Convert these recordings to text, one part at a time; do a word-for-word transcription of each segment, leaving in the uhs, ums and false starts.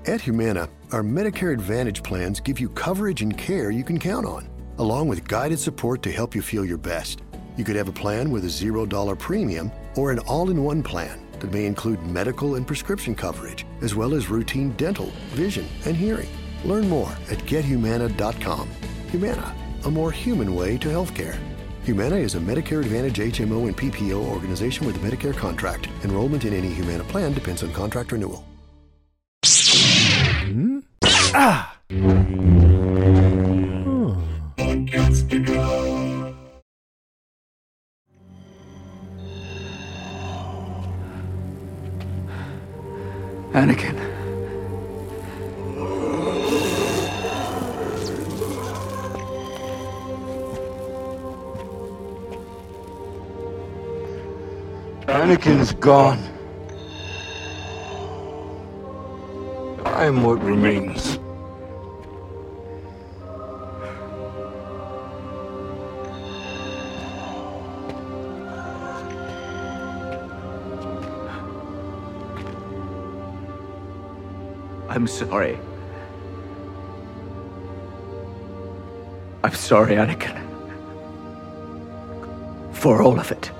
At Humana, our Medicare Advantage plans give you coverage and care you can count on, along with guided support to help you feel your best. You could have a plan with a zero dollar premium or an all-in-one plan that may include medical and prescription coverage, as well as routine dental, vision, and hearing. Learn more at get humana dot com. Humana, a more human way to healthcare. Humana is a Medicare Advantage H M O and P P O organization with a Medicare contract. Enrollment in any Humana plan depends on contract renewal. Mm-hmm. Ah! Oh. Anakin. Anakin's gone. I am what remains. I'm sorry. I'm sorry, Anakin. For all of it.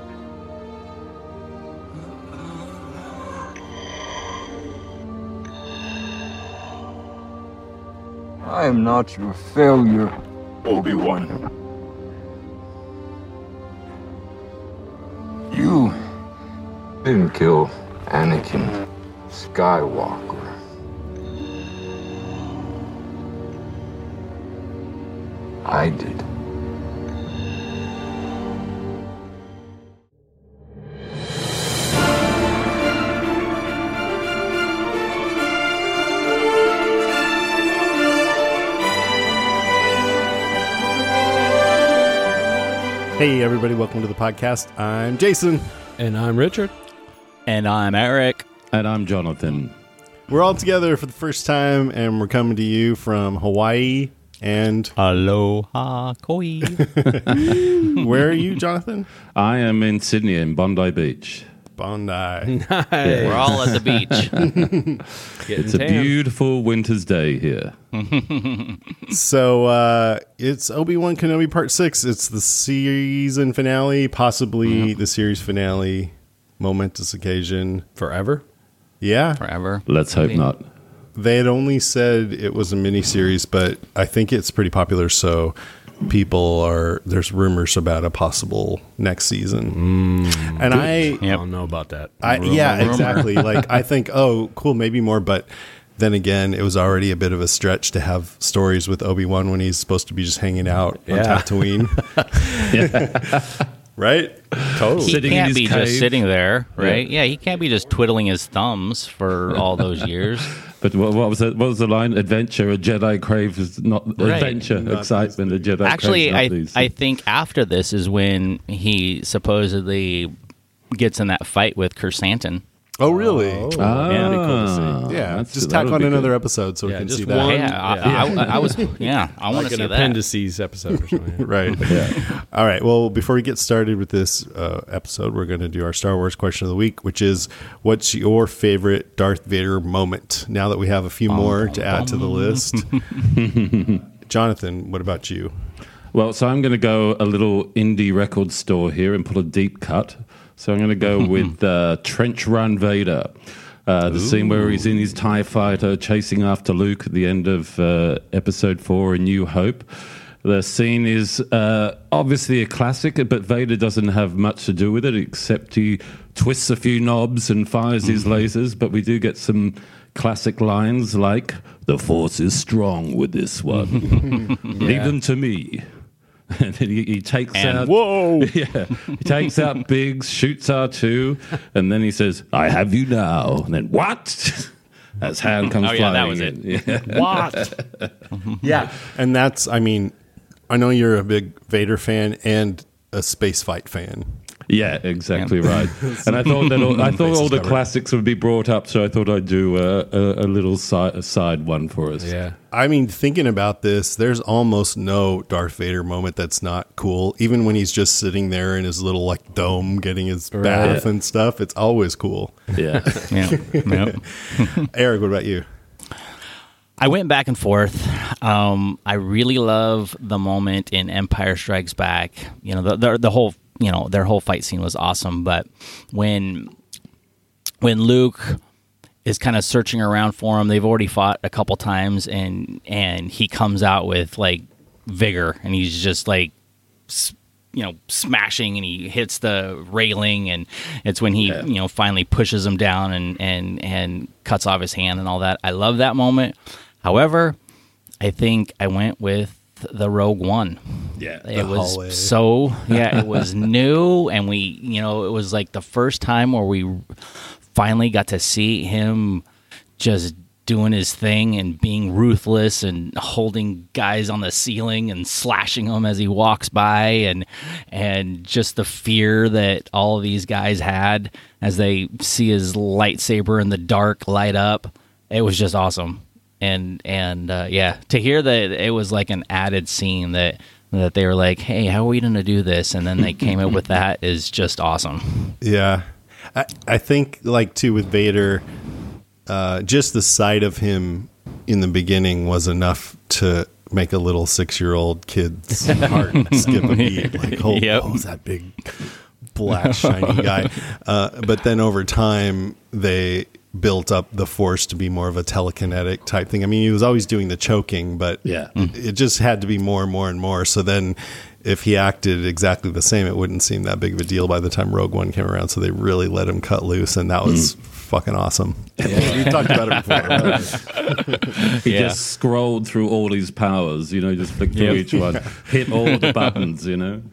I am not your failure, Obi-Wan. You didn't kill Anakin Skywalker. I did. Hey, everybody, welcome to the podcast. I'm Jason. And I'm Richard. And I'm Eric. And I'm Jonathan. We're all together for the first time, and we're coming to you from Hawaii and... Aloha Koi. Where are you, Jonathan? I am in Sydney, in Bondi Beach. Bondi. Nice. We're all at the beach. It's a beautiful winter's day here. So uh, it's Obi-Wan Kenobi Part six. It's the season finale, possibly mm-hmm. the series finale, momentous occasion. Forever? Yeah. Forever. Let's hope Maybe. not. They had only said it was a miniseries, but I think it's pretty popular, so people are, there's rumors about a possible next season. Mm, and good. I, yep. I don't know about that. I, rumor, yeah, rumor. exactly. Like, I think, oh, cool, maybe more, but then again, it was already a bit of a stretch to have stories with Obi-Wan when he's supposed to be just hanging out yeah. on Tatooine. Right? Totally. He Sitting in can't his be cave. just sitting there, right? Yeah. Yeah. He can't be just twiddling his thumbs for all those years. But what, what was it? What was the line? Adventure, a Jedi craves not Right. adventure, Not excitement, a Jedi Actually, craves I not these. I think after this is when he supposedly gets in that fight with Kersantin. Oh, really? Oh, Ah, that'd be cool to see. Yeah, that's- just that tack would on be another good. episode so we Yeah, can just see that. one. Yeah, I, yeah. I, I, I was. Yeah, I want Like to an see that. appendices episode or something. Right. Yeah. All right. Well, before we get started with this uh, episode, we're going to do our Star Wars question of the week, which is, what's your favorite Darth Vader moment? Now that we have a few more to add to the list. Jonathan, what about you? Well, so I'm going to go a little indie record store here and pull a deep cut. So I'm going to go with uh, Trench Run Vader. Uh, the Ooh. Scene where he's in his TIE fighter chasing after Luke at the end of uh, episode four, A New Hope. The scene is uh, obviously a classic, but Vader doesn't have much to do with it, except he twists a few knobs and fires his lasers. But we do get some classic lines like, "The Force is strong with this one. Yeah. Leave them to me." And then he, he takes And out... Whoa! Yeah, he takes out Biggs, shoots R two, and then he says, "I have you now." And then, what? As Han comes Oh, flying yeah, that was in. it. Yeah. What? Yeah. And that's, I mean, I know you're a big Vader fan and a space fight fan. Yeah, exactly right. And I thought that all, I thought all the covered. classics would be brought up, so I thought I'd do a, a, a little side, a side one for us. Yeah. I mean, thinking about this, there's almost no Darth Vader moment that's not cool. Even when he's just sitting there in his little like dome getting his Right. bath and stuff, it's always cool. Yeah. Yeah. Yep. Eric, what about you? I went back and forth. Um, I really love the moment in Empire Strikes Back. You know, the, the the whole you know their whole fight scene was awesome. But when when Luke is kind of searching around for him, they've already fought a couple times, and and he comes out with like vigor, and he's just like, you know, smashing, and he hits the railing, and it's when he yeah. you know finally pushes him down and and and cuts off his hand and all that. I love that moment. However, I think I went with the Rogue One. Yeah, it was hallway. so yeah, it was new, and we, you know, it was like the first time where we finally got to see him just doing his thing and being ruthless and holding guys on the ceiling and slashing them as he walks by, and and just the fear that all of these guys had as they see his lightsaber in the dark light up. It was just awesome. And and uh, yeah, to hear that it was like an added scene that that they were like, hey, how are we going to do this? And then they came up with that is just awesome. Yeah. I, I think, like, too, with Vader, uh, just the sight of him in the beginning was enough to make a little six-year-old kid's heart skip a beat. Like, oh, yep. oh, that big black shiny guy. Uh, but then over time, they built up the Force to be more of a telekinetic type thing. I mean, he was always doing the choking, but yeah. it just had to be more and more and more. So then if he acted exactly the same, it wouldn't seem that big of a deal by the time Rogue One came around. So they really let him cut loose, and that was mm. fucking awesome. Yeah. We talked about it before. Right? He yeah. just scrolled through all his powers, you know, just flicked through yep. each one, hit all the buttons, you know.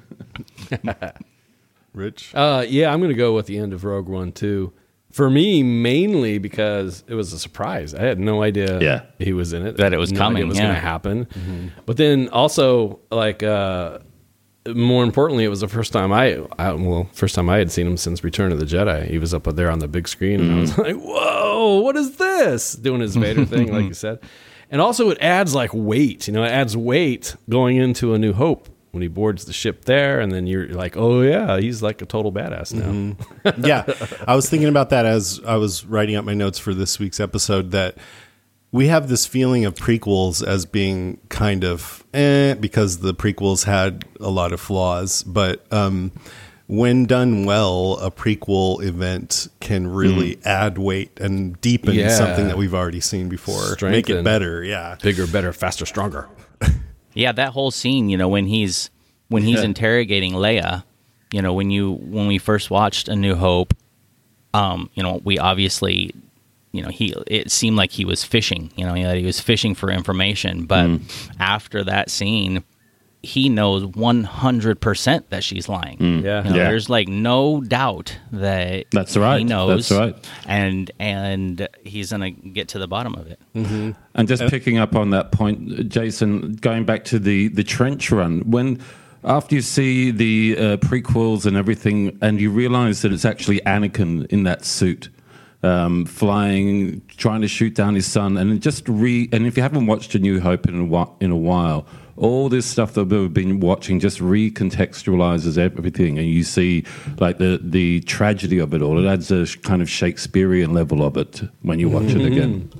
Rich? Uh, yeah, I'm going to go with the end of Rogue One, too. For me, mainly because it was a surprise. I had no idea yeah. he was in it. That it was no coming. Idea it was yeah. going to happen. Mm-hmm. But then also, like, uh, more importantly, it was the first time I, I, well, first time I had seen him since Return of the Jedi. He was up there on the big screen, and mm-hmm. I was like, whoa, what is this? Doing his Vader thing, like you said. And also, it adds, like, weight. You know, it adds weight going into A New Hope. When he boards the ship there, and then you're like, oh, yeah, he's like a total badass now. Mm-hmm. Yeah, I was thinking about that as I was writing out my notes for this week's episode, that we have this feeling of prequels as being kind of eh, because the prequels had a lot of flaws. But um, when done well, a prequel event can really mm. add weight and deepen yeah. something that we've already seen before. Strengthen. Make it better, yeah. Bigger, better, faster, stronger. Yeah, that whole scene, you know, when he's when he's Yeah. interrogating Leia, you know, when you when we first watched A New Hope, um, you know, we obviously, you know, he it seemed like he was fishing, you know, that he was fishing for information, but mm. after that scene, he knows one hundred percent that she's lying. Mm. Yeah. You know, Yeah. there's like no doubt that That's right. he knows. That's right. And and he's going to get to the bottom of it. Mm-hmm. And just picking up on that point, Jason, going back to the, the trench run, when after you see the uh, prequels and everything, and you realize that it's actually Anakin in that suit, um, flying, trying to shoot down his son, and just re. And if you haven't watched A New Hope in a while, in a while, all this stuff that we've been watching just recontextualizes everything, and you see like the the tragedy of it all. It adds a kind of Shakespearean level of it when you watch mm-hmm. it again.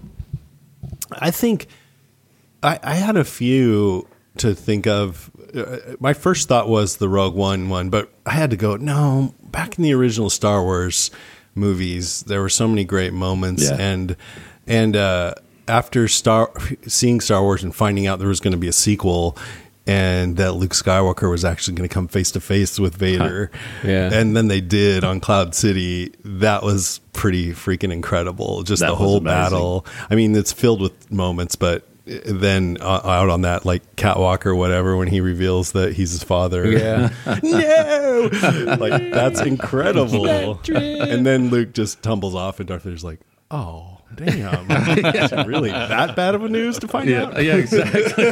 I think I, I had a few to think of. Uh, my first thought was the Rogue One one, but I had to go, no, back in the original Star Wars movies, there were so many great moments. Yeah. And and uh, after Star seeing Star Wars and finding out there was going to be a sequel, and that Luke Skywalker was actually going to come face to face with Vader. Huh. Yeah. And then they did on Cloud City. That was pretty freaking incredible. Just That the was whole amazing. battle. I mean, it's filled with moments, but then uh, out on that, like catwalk or whatever, when he reveals that he's his father. Yeah. No! Like, that's incredible. And then Luke just tumbles off, and Darth Vader's like, oh, damn. Is it really that bad of a news to find Yeah, out? yeah, exactly.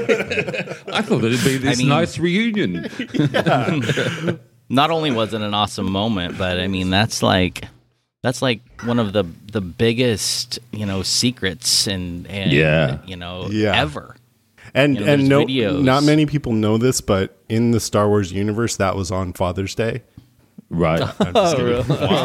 I thought it'd be this I mean- nice reunion. Not only was it an awesome moment, but I mean that's like that's like one of the the biggest, you know, secrets and and Yeah. you know Yeah. ever. And You know, and there's no, videos. not many people know this, but in the Star Wars universe, that was on Father's Day. Right. Oh, really?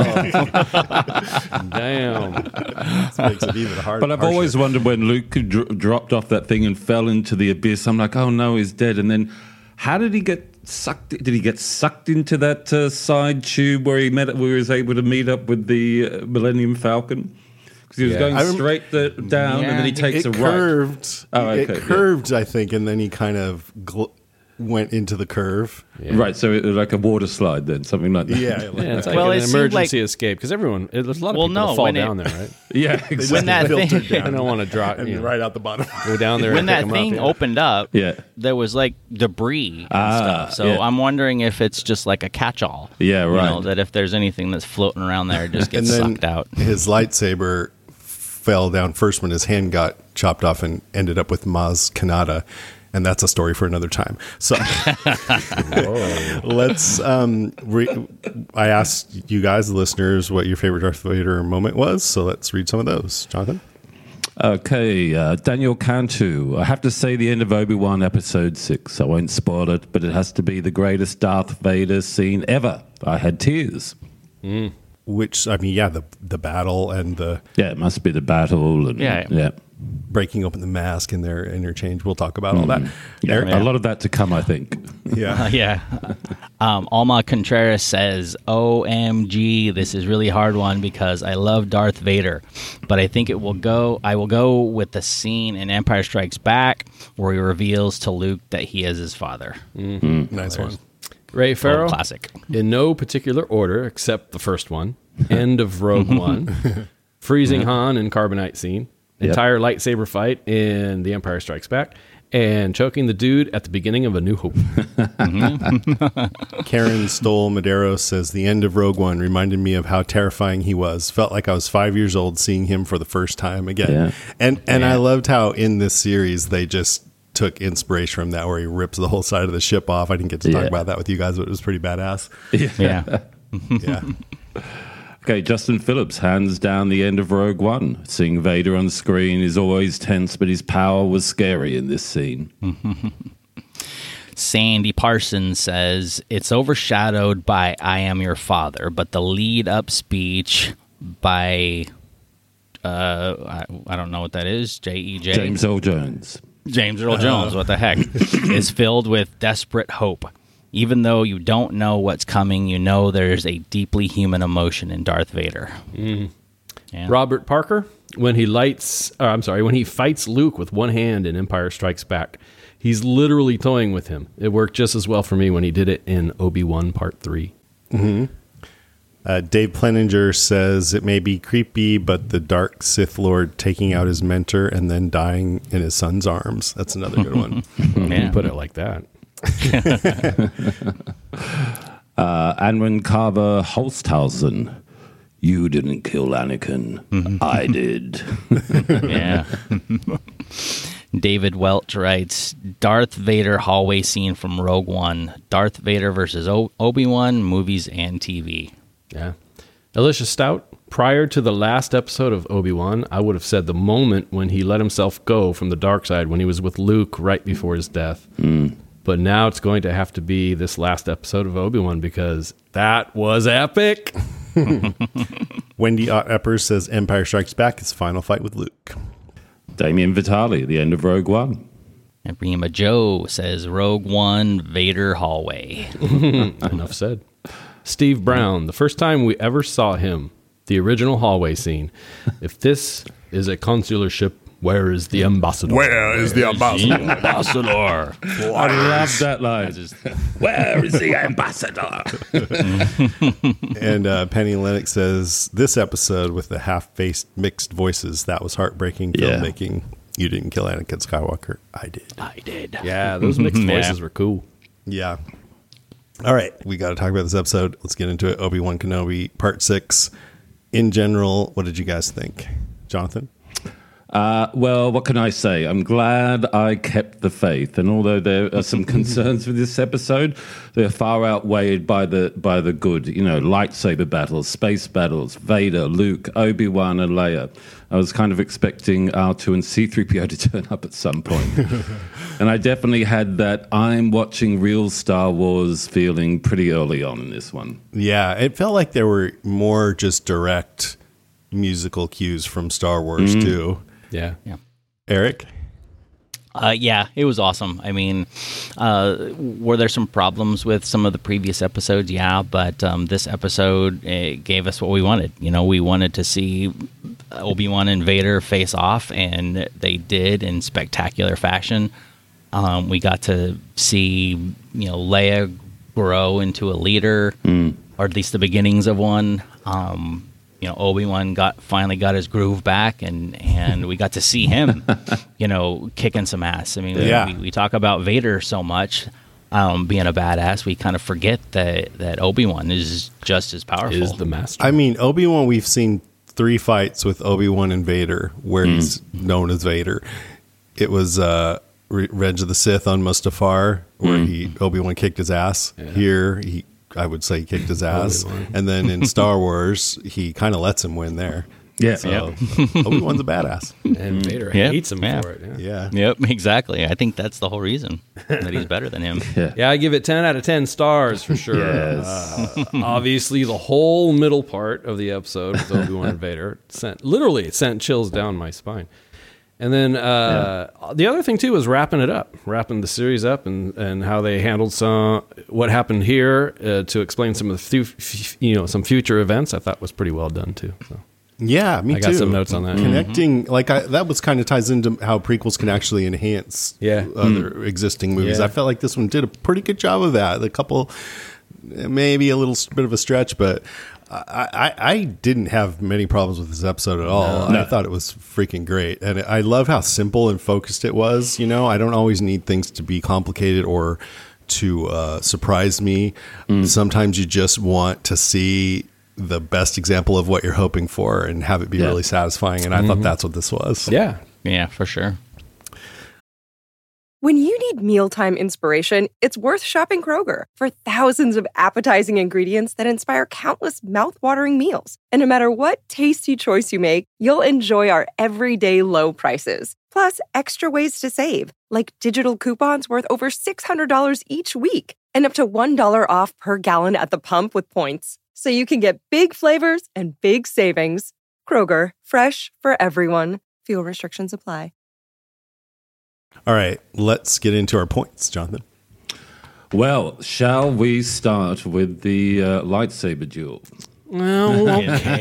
Damn. This makes it even harder. But I've always wondered when Luke dr- dropped off that thing and fell into the abyss. I'm like, oh no, he's dead. And then, how did he get sucked? Did he get sucked into that uh, side tube where he met? Where he was able to meet up with the uh, Millennium Falcon? Because he was Yeah. going I rem- straight the, down, Yeah. and then he takes it a right. curved. Oh, okay, it yeah. curved, I think, and then he kind of gl- went into the curve. Right, so it was like a water slide, then something like that. Yeah, like Yeah, it's that. like Well, it an seemed emergency like- escape because everyone, there's a lot of Well, people no, that fall when it- down there, right? yeah, exactly. When that filtered thing, I don't want to drop, and you know, right out the bottom. go down there. when and that pick 'em thing up, yeah. opened up, Yeah. there was like debris and Ah, stuff. So yeah. I'm wondering if it's just like a catch-all. Yeah, You know, right. that if there's anything that's floating around there, it just And gets then sucked out. his lightsaber fell down first when his hand got chopped off and ended up with Maz Kanata. And that's a story for another time. So let's. Um, re- I asked you guys, the listeners, what your favorite Darth Vader moment was. So let's read some of those. Jonathan? Okay, uh, Daniel Cantu. I have to say the end of Obi-Wan Episode six. I won't spoil it, but it has to be the greatest Darth Vader scene ever. I had tears. Which, I mean, yeah, the the battle and the Yeah, it must be the battle. And, Yeah. yeah. breaking open the mask and their interchange. We'll talk about all that. Yeah, Eric? a lot of that to come, I think. Yeah. Yeah. Um, Alma Contreras says, O M G, this is really hard one because I love Darth Vader. But I think it will go, I will go with the scene in Empire Strikes Back where he reveals to Luke that he is his father. Nice one. Ray Old Farrell, classic. in no particular order except the first one. End of Rogue One, freezing Han in carbonite scene, Yep. entire lightsaber fight in The Empire Strikes Back, and choking the dude at the beginning of A New Hope. Karen Stoll Madero says the end of Rogue One reminded me of how terrifying he was. Felt like I was five years old seeing him for the first time again. Yeah. And and Yeah. I loved how in this series they just took inspiration from that, where he rips the whole side of the ship off. I didn't get to talk Yeah. about that with you guys, but it was pretty badass. Yeah. Yeah. Okay, Justin Phillips, hands down the end of Rogue One. Seeing Vader on screen is always tense, but his power was scary in this scene. Sandy Parsons says, it's overshadowed by I Am Your Father, but the lead up speech by, uh, I, I don't know what that is, J E J? James Earl Jones. James Earl Jones, what the heck, is filled with desperate hope. Even though you don't know what's coming, you know there's a deeply human emotion in Darth Vader. Yeah. Robert Parker, when he lights, uh, I'm sorry, when he fights Luke with one hand in Empire Strikes Back, he's literally toying with him. It worked just as well for me when he did it in Obi-Wan Part three. Uh, Dave Pleninger says it may be creepy, but the dark Sith Lord taking out his mentor and then dying in his son's arms. That's another good one. Yeah. You put it like that. Uh, Anwin Carver Holsthausen. You didn't kill Anakin. I did. Yeah. David Welch writes, Darth Vader hallway scene from Rogue One. Darth Vader versus o- Obi-Wan, movies and T V. Yeah. Alicia Stout, prior to the last episode of Obi-Wan, I would have said the moment when he let himself go from the dark side when he was with Luke right before his death. But now it's going to have to be this last episode of Obi-Wan because that was epic. Wendy Ott Epper says Empire Strikes Back is final fight with Luke. Damien Vitali, the end of Rogue One. And Rima Joe says Rogue One, Vader hallway. Enough said. Steve Brown, the first time we ever saw him, the original hallway scene. If this is a consular ship, where is the ambassador? Where is the ambassador? Ambassador. I love that line. Where is the ambassador? And uh, Penny Lennox says this episode with the half-faced mixed voices, that was heartbreaking Yeah. filmmaking. You didn't kill Anakin Skywalker. I did. I did. Yeah, those mixed Yeah. voices were cool. Yeah. All right. We got to talk about this episode. Let's get into it. Obi-Wan Kenobi, part six. In general, what did you guys think? Jonathan? Uh, well, what can I say? I'm glad I kept the faith, and although there are some concerns with this episode, they're far outweighed by the by the good. You know, lightsaber battles, space battles, Vader, Luke, Obi-Wan, and Leia. I was kind of expecting R two and C three P O to turn up at some point. And I definitely had that I'm watching real Star Wars feeling pretty early on in this one. Yeah, it felt like there were more just direct musical cues from Star Wars, Mm-hmm. too. Yeah. Yeah. Eric? Uh, yeah, it was awesome. I mean, uh, were there some problems with some of the previous episodes? Yeah, but um, this episode it gave us what we wanted. You know, we wanted to see Obi-Wan and Vader face off, and they did in spectacular fashion. Um, we got to see, you know, Leia grow into a leader, Mm. or at least the beginnings of one. Um, you know, Obi-Wan got finally got his groove back, and, and we got to see him, you know, kicking some ass. I mean, Yeah. we, we talk about Vader so much, um, being a badass, we kind of forget that, that Obi-Wan is just as powerful. Is the master. I mean, Obi-Wan, we've seen three fights with Obi-Wan and Vader where he's known as Vader. It was uh, Re- Revenge of the Sith on Mustafar where he Obi-Wan kicked his ass. Here, he I would say he kicked his ass. And then in Star Wars, he kind of lets him win there. Yeah. So Obi-Wan's a badass. and Vader Yeah, hates him yeah. for it. Yeah. Yeah. Yep, exactly. I think that's the whole reason that he's better than him. Yeah, I give it ten out of ten stars for sure. Yes. Uh, obviously, the whole middle part of the episode with Obi-Wan and Vader sent literally it sent chills down my spine. And then uh, the other thing too was wrapping it up, wrapping the series up, and, and how they handled some what happened here uh, to explain some of the fu- f- you know some future events. I thought was pretty well done too. So. Yeah, me I too. got some notes on that. Connecting, like I, that was kind of ties into how prequels can actually enhance Yeah. other existing movies. Yeah. I felt like this one did a pretty good job of that. A couple, maybe a little bit of a stretch, but I, I, I didn't have many problems with this episode at all. No. I thought it was freaking great. And I love how simple and focused it was. You know, I don't always need things to be complicated or to uh, surprise me. Sometimes you just want to see the best example of what you're hoping for and have it be Yeah. really satisfying. And I thought that's what this was. Yeah, Yeah, for sure. When you need mealtime inspiration, it's worth shopping Kroger for thousands of appetizing ingredients that inspire countless mouthwatering meals. And no matter what tasty choice you make, you'll enjoy our everyday low prices. Plus, extra ways to save, like digital coupons worth over six hundred dollars each week and up to one dollar off per gallon at the pump with points. So you can get big flavors and big savings. Kroger, fresh for everyone. Fuel restrictions apply. All right, let's get into our points, Jonathan. Well, shall we start with the uh, lightsaber duel? well,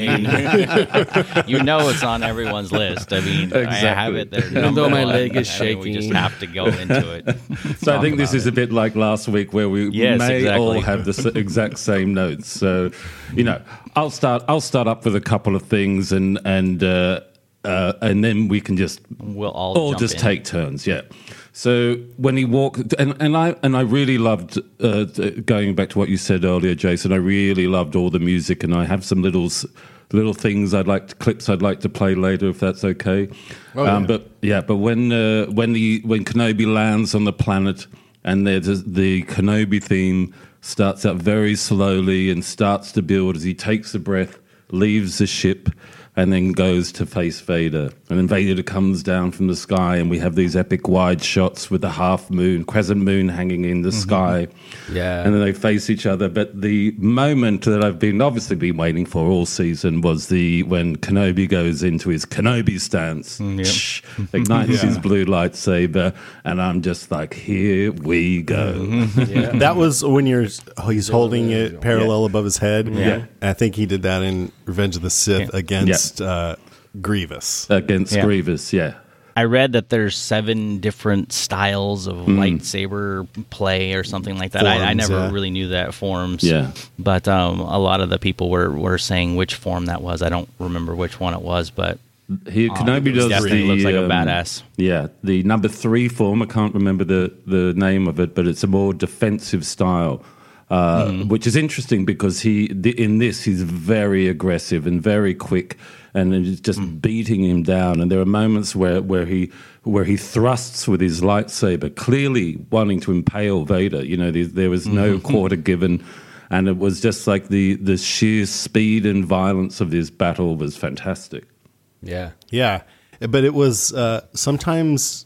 You know it's on everyone's list. I mean, I have it there. Even though my number leg one. is I mean, we just shaking. have to go into it. So I Talk think this about is a bit like last week where we Yes, may exactly. all have the s- exact same notes. So, you know, I'll start. I'll start up with a couple of things, and and uh, uh, and then we can just We'll all all jump just in. take turns. Yeah. So when he walked, and, and I and I really loved uh, going back to what you said earlier, Jason. I really loved all the music, and I have some little s- little things I'd like to, clips I'd like to play later, if that's okay. Oh, um, yeah. But yeah, but when uh, when the when Kenobi lands on the planet, and there's a, the Kenobi theme starts out very slowly and starts to build as he takes a breath, leaves the ship, and then goes to face Vader. And then Vader comes down from the sky, and we have these epic wide shots with the half moon, crescent moon hanging in the sky. Yeah. And then they face each other. But the moment that I've been obviously been waiting for all season was the when Kenobi goes into his Kenobi stance, shh, ignites his blue lightsaber, and I'm just like, here we go. That was when you're oh, he's holding it parallel above his head. Yeah. I think he did that in Revenge of the Sith against uh, Grievous. Against Yeah. Grievous, yeah. I read that there's seven different styles of lightsaber play or something like that. I, I Forms, never yeah. really knew that forms. Yeah. But um, a lot of the people were, were saying which form that was. I don't remember which one it was, but He, Kenobi does definitely the, looks like a um, badass. Yeah, the number three form. I can't remember the, the name of it, but it's a more defensive style, uh, which is interesting because he the, in this he's very aggressive and very quick, and it's just beating him down. And there are moments where, where he where he thrusts with his lightsaber, clearly wanting to impale Vader. You know, there, there was no quarter given. And it was just like the, the sheer speed and violence of this battle was fantastic. yeah. Yeah, but it was uh, sometimes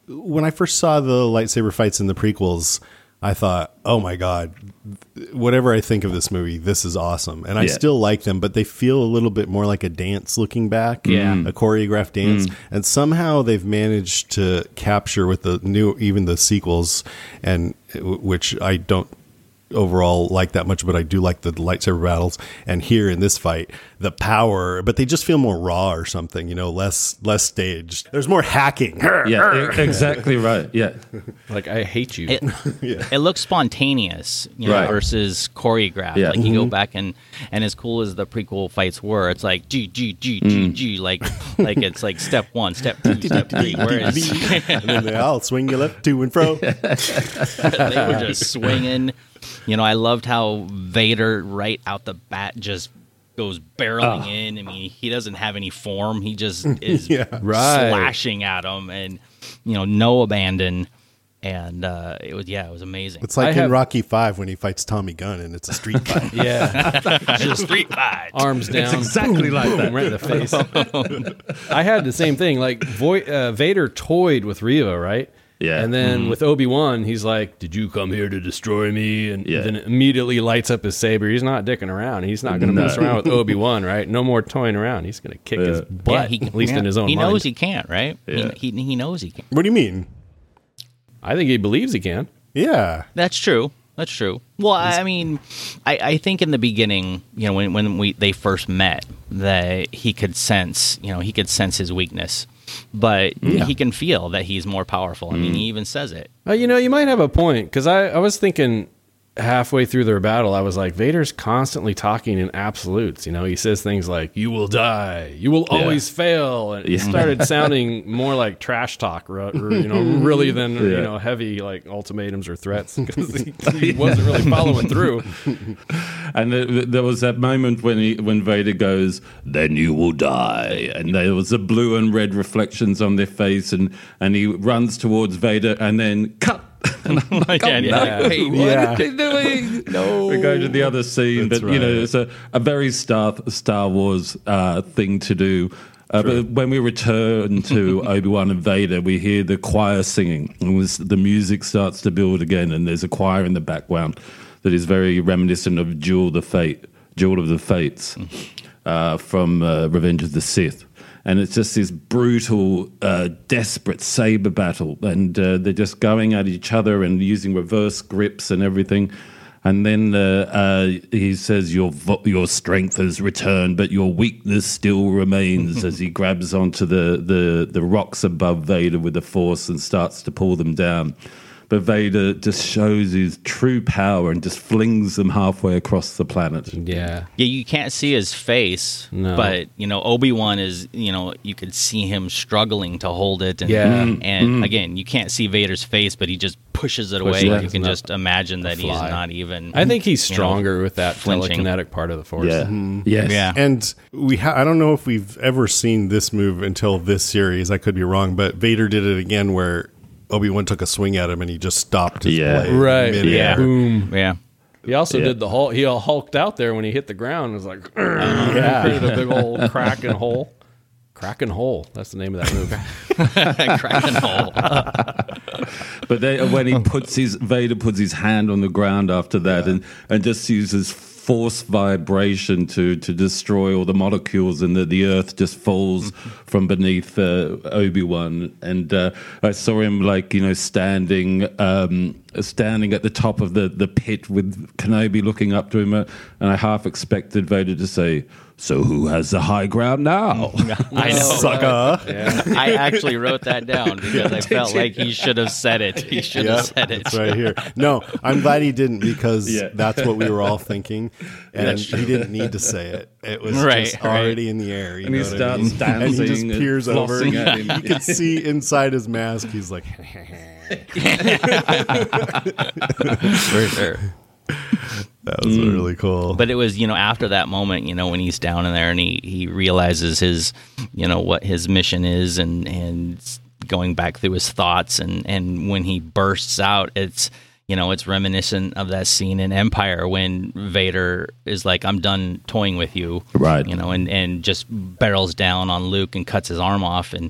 when I first saw the lightsaber fights in the prequels, I thought, oh my God, whatever I think of this movie, this is awesome. And I Yeah. still like them, but they feel a little bit more like a dance looking back, Yeah. a choreographed dance. Mm. And somehow they've managed to capture with the new, even the sequels, and which I don't overall like that much, but I do like the lightsaber battles. And here in this fight, the power, but they just feel more raw or something, you know, less less staged. There's more hacking. Yeah, e- exactly right. Yeah. Like, I hate you. It, it looks spontaneous, you know, Right. versus choreographed. Yeah. Like you go back and and as cool as the prequel fights were, it's like G G G G G, like like it's like step one, step two, step three. Whereas and then they all swing you left to and fro. they were just swinging. You know, I loved how Vader right out the bat just goes barreling in. I mean, he doesn't have any form. He just is Yeah. Right. slashing at him, and you know, no abandon. And uh, it was yeah, it was amazing. It's like I in have- Rocky Five when he fights Tommy Gunn and it's a street fight. Yeah. Just street fight. Arms down. exactly like boom, that. right in the face. I had the same thing. Like, Vo- uh, Vader toyed with Reva, right? Yeah. And then with Obi-Wan, he's like, did you come here to destroy me? And Yeah. then immediately lights up his saber. He's not dicking around. He's not going to No. mess around with Obi-Wan, right? No more toying around. He's going to kick his butt, Yeah, he, at least yeah. in his own He mind. knows he can't, right? Yeah. He, he he knows he can't. What do you mean? I think he believes he can. Yeah. That's true. That's true. Well, I I mean, I, I think in the beginning, you know, when when we they first met, that he could sense, you know, he could sense his weakness, but he can feel that he's more powerful. I mean, he even says it. Uh, you know, you might have a point, because I, I was thinking halfway through their battle, I was like, Vader's constantly talking in absolutes. You know, he says things like, you will die, you will always fail. And it started sounding more like trash talk, ru- ru- you know, really than, you Yeah. know, heavy like ultimatums or threats, because he, he wasn't really following through. And there, there was that moment when he, when Vader goes, "Then you will die," and there was the blue and red reflections on their face, and and he runs towards Vader, and then cut. And I'm like, Yeah, oh, no, yeah. wait, what Yeah. are you doing? No, we go to the other scene, That's but you know, right. it's a, a very Star Star Wars uh, thing to do. Uh, but when we return to Obi-Wan and Vader, we hear the choir singing, and was, the music starts to build again, and there's a choir in the background that is very reminiscent of Duel the Fate, Duel of the Fates uh, from uh, Revenge of the Sith. And it's just this brutal, uh, desperate saber battle, and uh, they're just going at each other and using reverse grips and everything. And then uh, uh, he says, "Your vo- your strength has returned, but your weakness still remains." As he grabs onto the, the the rocks above Vader with the Force and starts to pull them down. But Vader just shows his true power and just flings them halfway across the planet. Yeah. Yeah, you can't see his face, No. but you know, Obi-Wan is, you know, you could see him struggling to hold it. And, Yeah. and again, you can't see Vader's face, but he just pushes it away. Pushes it. You can just imagine that he's fly. not even. I think he's you know, stronger with that flinching. telekinetic part of the Force. Yeah. Yes. Yeah. And we ha- I don't know if we've ever seen this move until this series. I could be wrong, but Vader did it again where Obi-Wan took a swing at him and he just stopped his Yeah. blade. Right. midair. Yeah. Boom. Yeah. He also Yeah. did the whole. He all hulked out there when he hit the ground. It was like, yeah, created a big old crack and hole. Crack and hole. That's the name of that move. Cracking hole. But then when he puts his Vader puts his hand on the ground after that, and, and just uses force vibration to to destroy all the molecules, and the, the earth just falls from beneath uh, Obi-Wan. And uh, I saw him like, you know, standing um, standing at the top of the, the pit with Kenobi looking up to him, uh, and I half expected Vader to say, "So who has the high ground now?" I know. Sucker. I actually wrote that down because I felt like he should have said it. He should have said it. It's right here. No, I'm glad he didn't, because Yeah. that's what we were all thinking, and That's true. he didn't need to say it. It was Right, just right. already in the air. You And he know what I starts mean? dancing and he just and peers over. flossing at him. You can see inside his mask. He's like, For sure. that was really cool. But it was, you know, after that moment, you know, when he's down in there and he, he realizes his, you know, what his mission is, and, and going back through his thoughts, and, and when he bursts out, it's, you know, it's reminiscent of that scene in Empire when Vader is like, "I'm done toying with you." Right. You know, and, and just barrels down on Luke and cuts his arm off. And,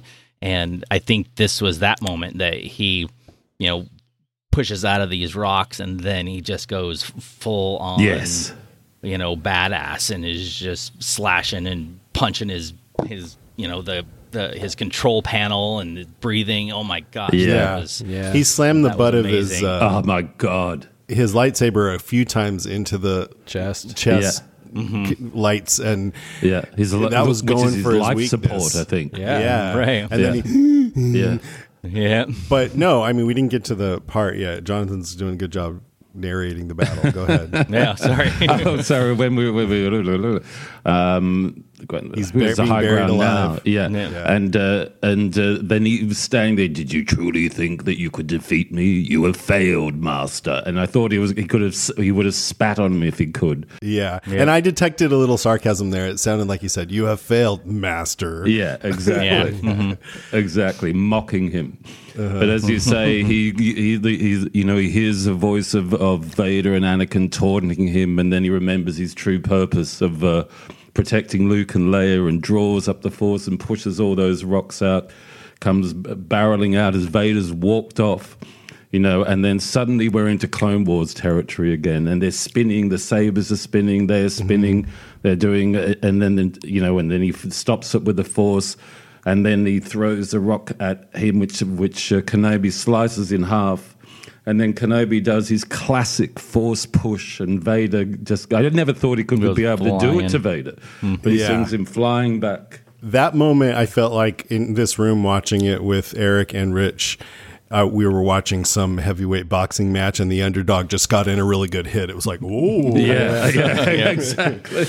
And I think this was that moment that he, you know, pushes out of these rocks, and then he just goes full on, Yes. you know, badass, and is just slashing and punching his his you know the the his control panel and the breathing. Oh my gosh, Yeah. that was, Yeah. He slammed the That butt was of his amazing. uh, Oh my God. his lightsaber a few times into the Chest. chest Mm-hmm. k- lights, and Yeah. His, that was which is going his for his life weakness. support, I think. Yeah. yeah, right. And then Yeah. he, Yeah. yeah. but no, I mean we didn't get to the part yet. Jonathan's doing a good job narrating the battle. Go ahead. Yeah, sorry. Oh, sorry. When we, when we um, He's who's the being high buried ground now? alive. Yeah, Yeah. and uh, and uh, then he was standing there. Did you truly think that you could defeat me? You have failed, master. And I thought he was. He could have. He would have spat on me if he could. Yeah. And I detected a little sarcasm there. It sounded like he said, "You have failed, master." Yeah, exactly, Yeah. Mm-hmm. exactly, mocking him. Uh-huh. But as you say, he, he, he, he, you know, he hears the voice of, of Vader and Anakin taunting him, and then he remembers his true purpose of uh, protecting Luke and Leia, and draws up the Force and pushes all those rocks out, comes barreling out as Vader's walked off. You know, and then suddenly we're into Clone Wars territory again, and they're spinning. The sabers are spinning. They're spinning. They're doing, and then you know, and then he stops it with the Force, and then he throws a rock at him, which which uh, Kenobi slices in half, and then Kenobi does his classic Force push, and Vader just. I never thought he could Goes be able to do flying. it to Vader, but he Yeah. sends him flying back. That moment, I felt like in this room watching it with Eric and Rich, uh, we were watching some heavyweight boxing match, and the underdog just got in a really good hit. It was like, ooh. Yeah, yeah, exactly.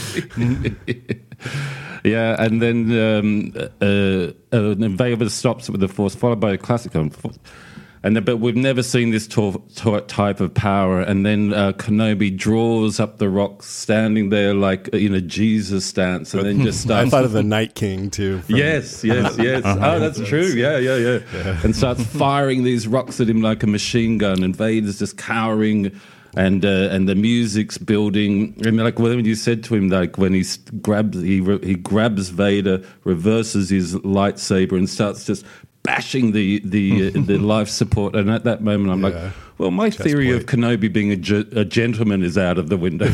Yeah, and then um, uh, uh, then Vader stops it with the Force, followed by a classic on Force. And then, but we've never seen this to- to- type of power. And then uh, Kenobi draws up the rocks, standing there like in a Jesus stance, and then just I starts. thought of the Night King, too. from- Yes, yes, yes. Oh, that's true. Yeah, yeah, yeah. And starts firing these rocks at him like a machine gun, and Vader's just cowering, and uh, and the music's building. And like when you said to him, like when he s- grabs, he re- he grabs Vader, reverses his lightsaber, and starts just bashing the the uh, the life support. And at that moment, I'm Yeah. like, well, my theory of Kenobi being a, ge- a gentleman is out of the window.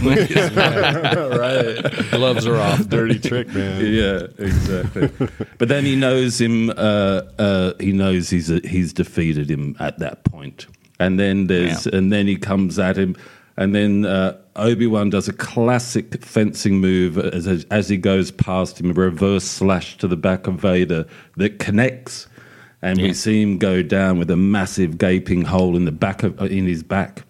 Right. Gloves are off. Dirty trick, man. Yeah, exactly. But then he knows him. Uh, uh, he knows he's a, he's defeated him at that point. And then there's Yeah. and then he comes at him, and then uh, Obi-Wan does a classic fencing move as as he goes past him, a reverse slash to the back of Vader that connects, and Yeah. we see him go down with a massive gaping hole in the back of in his back.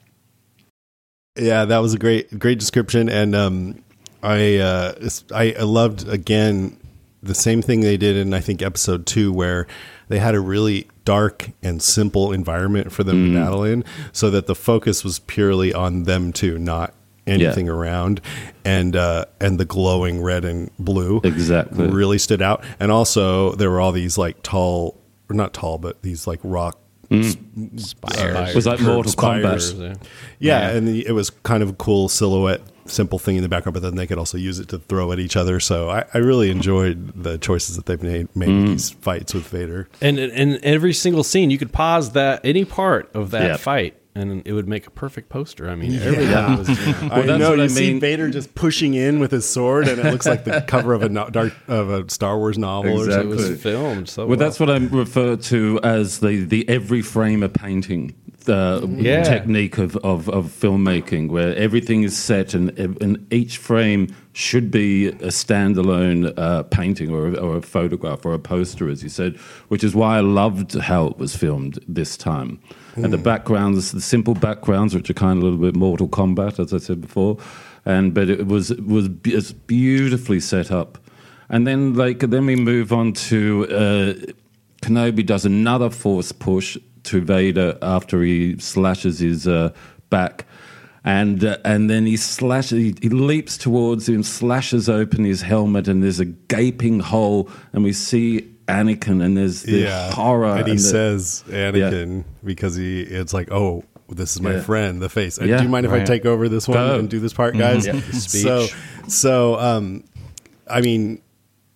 Yeah, that was a great, great description, and um, I, uh, it's- I, I loved again the same thing they did in I think episode two, where they had a really dark and simple environment for them to battle in, so that the focus was purely on them two, not anything Yeah. around, and uh, and the glowing red and blue Exactly. really stood out, and also there were all these like tall, or not tall, but these like rock. Spires. It was like curved Mortal spires. Kombat. Yeah. Yeah, and the, it was kind of a cool silhouette, simple thing in the background, but then they could also use it to throw at each other. So I, I really enjoyed the choices that they've made, made in these fights with Vader. And in every single scene, you could pause that any part of that Yeah. fight, and it would make a perfect poster. I mean, everything was. I that's know what you I see mean. Vader just pushing in with his sword, and it looks like the cover of a no, dark of a Star Wars novel. Or It Exactly. something. was filmed so Well, that's what I refer to as the, the every frame a painting uh, Yeah. technique of, of, of filmmaking, where everything is set and, and each frame should be a standalone uh, painting or, a- or a photograph or a poster, as you said, which is why I loved how it was filmed this time. And the backgrounds, the simple backgrounds, which are kind of a little bit Mortal Kombat, as I said before, and but it was it was be- it's beautifully set up. And then like then we move on to uh, Kenobi does another force push to Vader after he slashes his uh, back, and uh, and then he slashes. He, he leaps towards him, slashes open his helmet, and there's a gaping hole, and we see Anakin, and there's the Yeah, horror. and he the- says Anakin because he it's like, oh, this is my Yeah. friend, the face. Uh, Yeah, do you mind if I right. take over this one Go. and do this part, guys? Yeah, the So, speech. so um, I mean,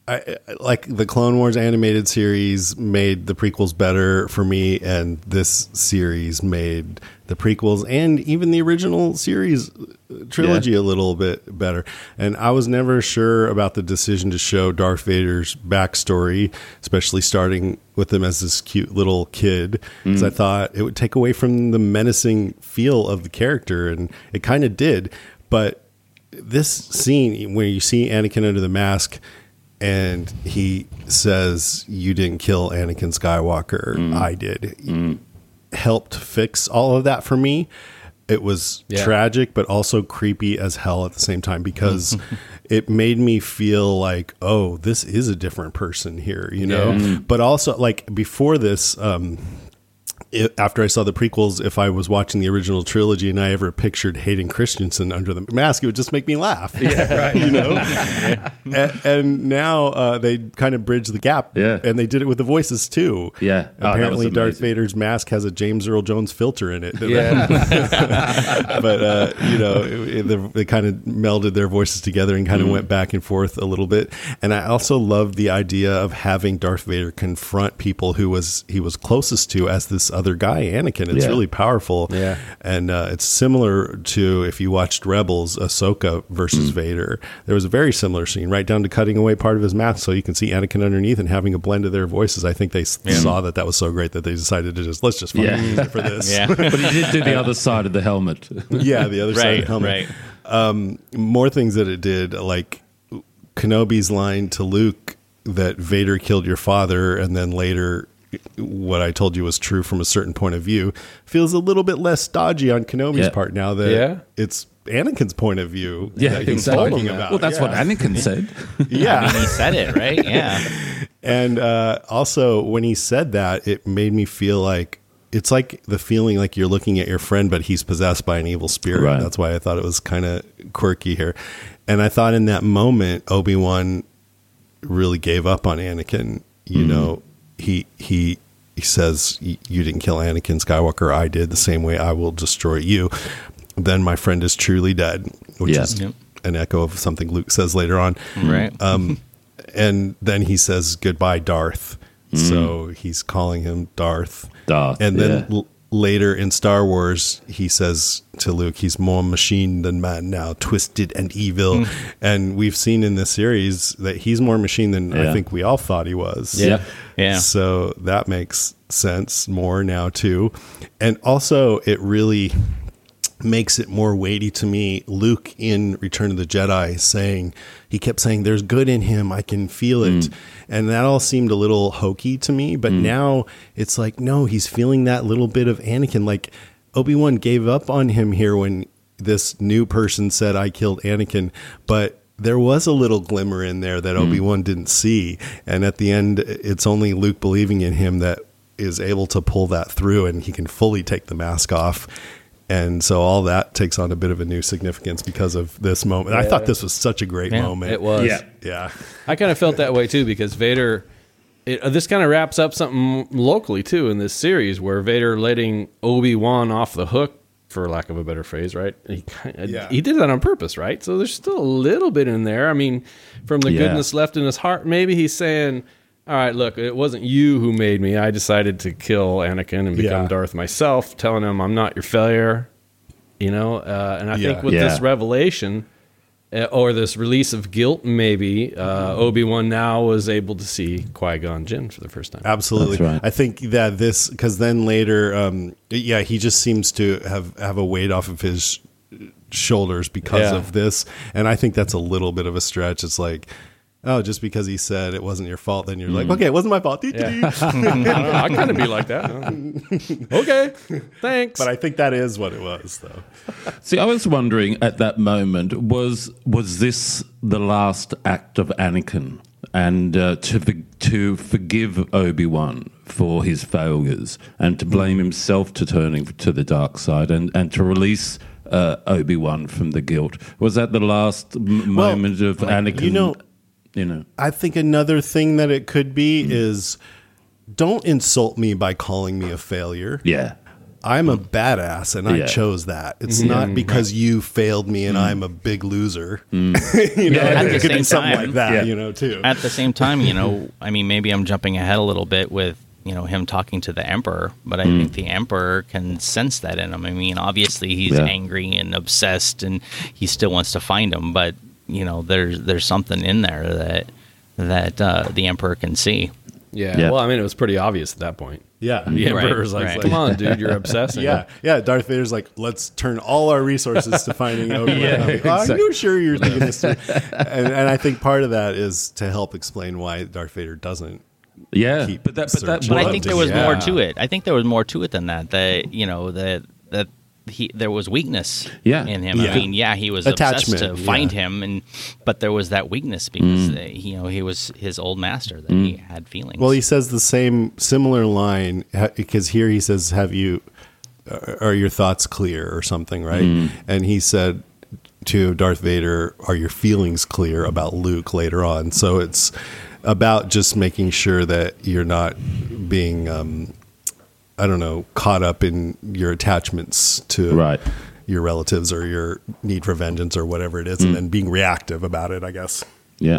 I, like the Clone Wars animated series made the prequels better for me, and this series made the prequels and even the original series trilogy yeah. a little bit better. And I was never sure about the decision to show Darth Vader's backstory, especially starting with him as this cute little kid, because mm. I thought it would take away from the menacing feel of the character, and it kind of did. But this scene where you see Anakin under the mask, and he says, "You didn't kill Anakin Skywalker, mm. I did," mm. helped fix all of that for me. It was yeah. tragic, but also creepy as hell at the same time, because it made me feel like, oh, this is a different person here, you know? Yeah. But also, like, before this, um, it, after I saw the prequels, if I was watching the original trilogy and I ever pictured Hayden Christensen under the mask, it would just make me laugh. Yeah, right. You know? yeah. and, and now uh, they kind of bridge the gap. Yeah. And they did it with the voices too. Yeah. Apparently, oh, Darth Vader's mask has a James Earl Jones filter in it. Yeah. but, uh, you know, it, it, they kind of melded their voices together and kind of mm. went back and forth a little bit. And I also love the idea of having Darth Vader confront people who was he was closest to as this other guy, Anakin. It's yeah. really powerful. Yeah. And uh, it's similar to, if you watched Rebels, Ahsoka versus mm. Vader. There was a very similar scene, right down to cutting away part of his mask so you can see Anakin underneath and having a blend of their voices. I think they yeah. saw that that was so great that they decided to just, let's just fucking yeah. use it for this. Yeah. But he did do the other side of the helmet. yeah, the other right, side of the helmet. Right. Um, more things that it did, like Kenobi's line to Luke that Vader killed your father, and then later what I told you was true from a certain point of view, feels a little bit less dodgy on Kenobi's yeah. part now that yeah. it's Anakin's point of view yeah, that he's exactly. talking about. Well, that's yeah. what Anakin said. yeah. I mean, he said it, right? Yeah. And uh, also, when he said that, it made me feel like, it's like the feeling like you're looking at your friend, but he's possessed by an evil spirit. Right. That's why I thought it was kind of quirky here. And I thought in that moment, Obi-Wan really gave up on Anakin. You mm-hmm. know, he he he says, "You didn't kill Anakin Skywalker, I did, the same way I will destroy you. Then my friend is truly dead," which yeah. is yep. an echo of something Luke says later on. Right. Um, and then he says, "Goodbye, Darth." Mm. So he's calling him Darth. Darth. And then yeah. l- later in Star Wars, he says to Luke, he's more machine than man now, twisted and evil. Mm. And we've seen in this series that he's more machine than yeah. I think we all thought he was. Yeah. Yeah. So that makes sense more now too. And also it really makes it more weighty to me. Luke in Return of the Jedi saying, he kept saying, "There's good in him, I can feel it." Mm. And that all seemed a little hokey to me, but mm. now it's like, no, he's feeling that little bit of Anakin. Like Obi-Wan gave up on him here when this new person said, "I killed Anakin," but there was a little glimmer in there that mm. Obi-Wan didn't see. And at the end, it's only Luke believing in him that is able to pull that through, and he can fully take the mask off. And so all that takes on a bit of a new significance because of this moment. Yeah. I thought this was such a great yeah, moment. It was. Yeah. yeah. I kind of felt that way too, because Vader, it, uh, this kind of wraps up something locally too in this series where Vader letting Obi-Wan off the hook, for lack of a better phrase, right? He, yeah. he did that on purpose, right? So there's still a little bit in there. I mean, from the yeah. goodness left in his heart, maybe he's saying, all right, look, it wasn't you who made me. I decided to kill Anakin and become yeah. Darth myself, telling him I'm not your failure, you know? Uh, and I yeah. think with yeah. this revelation uh, or this release of guilt, maybe, uh, Obi-Wan now was able to see Qui-Gon Jinn for the first time. Absolutely. That's right. I think that this, because then later, um, yeah, he just seems to have, have a weight off of his shoulders because yeah. of this. And I think that's a little bit of a stretch. It's like, oh, just because he said it wasn't your fault, then you're mm. like, okay, it wasn't my fault. Yeah. I don't know. I kind of be like that. Okay, thanks. But I think that is what it was, though. See, I was wondering at that moment, was was this the last act of Anakin? And uh, to to forgive Obi-Wan for his failures and to blame himself to turning to the dark side and, and to release uh, Obi-Wan from the guilt. Was that the last m- well, moment of Anakin? You know, You know, I think another thing that it could be mm. is, don't insult me by calling me a failure. Yeah. I'm a badass and I Yeah. chose that. It's not because you failed me and I'm a big loser. you know, At the it could be same something time- like that, Yeah. you know, too. At the same time, you know, I mean, maybe I'm jumping ahead a little bit with, you know, him talking to the Emperor, but I think the Emperor can sense that in him. I mean, obviously he's Yeah. angry and obsessed and he still wants to find him, but, you know, there's there's something in there that that uh, the Emperor can see. Yeah. Yeah. Well, I mean, it was pretty obvious at that point. yeah. The Right, Emperor's like, right. "Come on, dude, you're obsessing." Yeah, yeah. Darth Vader's like, let's turn all our resources to finding Obi-Wan. Yeah, Are exactly. you sure you're thinking this through? And, and I think part of that is to help explain why Darth Vader doesn't. Yeah, Keep but that, but that, searching. But I Well, think there was more yeah. to it. I think there was more to it than that. That you know that that he there was weakness Yeah. in him. Yeah. I mean, yeah, he was Attachment, obsessed to find yeah. him, and but there was that weakness because uh, you know he was his old master that he had feelings. Well, he says the same similar line ha- because here he says, "Have you? Uh, are your thoughts clear?" or something, right? And he said to Darth Vader, "Are your feelings clear?" about Luke later on. So it's about just making sure that you're not being, um, I don't know, caught up in your attachments to Right. your relatives or your need for vengeance or whatever it is, and then being reactive about it, I guess. Yeah.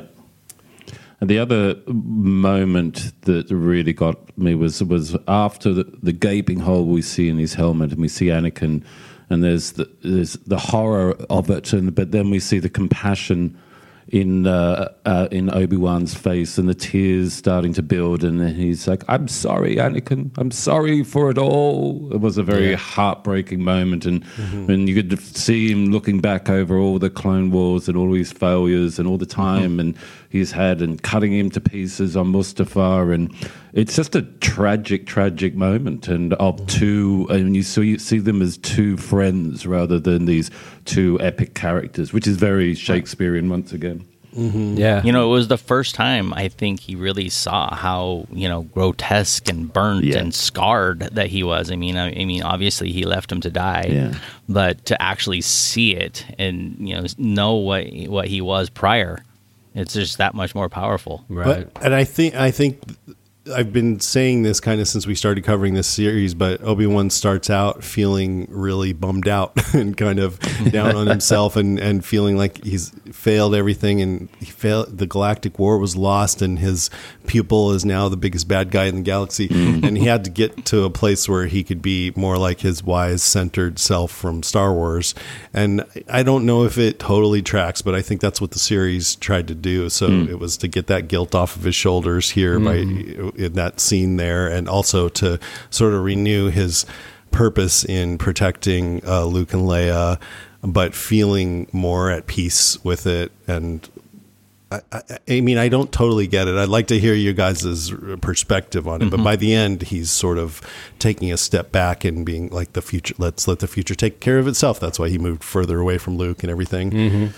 And the other moment that really got me was was after the, the gaping hole we see in his helmet, and we see Anakin, and there's the, there's the horror of it, and but then we see the compassion in uh, uh, in Obi-Wan's face, and the tears starting to build, and then he's like, "I'm sorry, Anakin. I'm sorry for it all." It was a very heartbreaking moment, and and you could see him looking back over all the Clone Wars and all his failures and all the time and he's had, and cutting him to pieces on Mustafar, and it's just a tragic, tragic moment, and of two, and you see you see them as two friends rather than these two epic characters, which is very Shakespearean once again. Yeah. You know, it was the first time I think he really saw how, you know, grotesque and burnt Yeah. and scarred that he was. I mean, I, I mean, obviously he left him to die, Yeah. but to actually see it and, you know, know what what he was prior, it's just that much more powerful. Right. But, and I think I think I've been saying this kind of since we started covering this series, but Obi-Wan starts out feeling really bummed out and kind of down on himself and, and feeling like he's failed everything, and he failed. The Galactic War was lost, and his pupil is now the biggest bad guy in the galaxy. And he had to get to a place where he could be more like his wise, centered self from Star Wars. And I don't know if it totally tracks, but I think that's what the series tried to do. So it was to get that guilt off of his shoulders here by in that scene there, and also to sort of renew his purpose in protecting uh, Luke and Leia, but feeling more at peace with it. And I, I, I mean, I don't totally get it. I'd like to hear you guys' perspective on it, but by the end, he's sort of taking a step back and being like, the future, let's let the future take care of itself. That's why he moved further away from Luke and everything.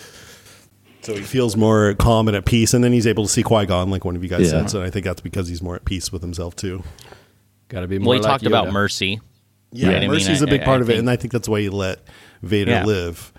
So he feels more calm and at peace, and then he's able to see Qui-Gon, like one of you guys Yeah. said. So I think that's because he's more at peace with himself too. Got to be more Well, he like talked about Yoda. mercy. Yeah, Right, I mean, mercy's I- a big I- part I of it, think- and I think that's why he let Vader Yeah. live.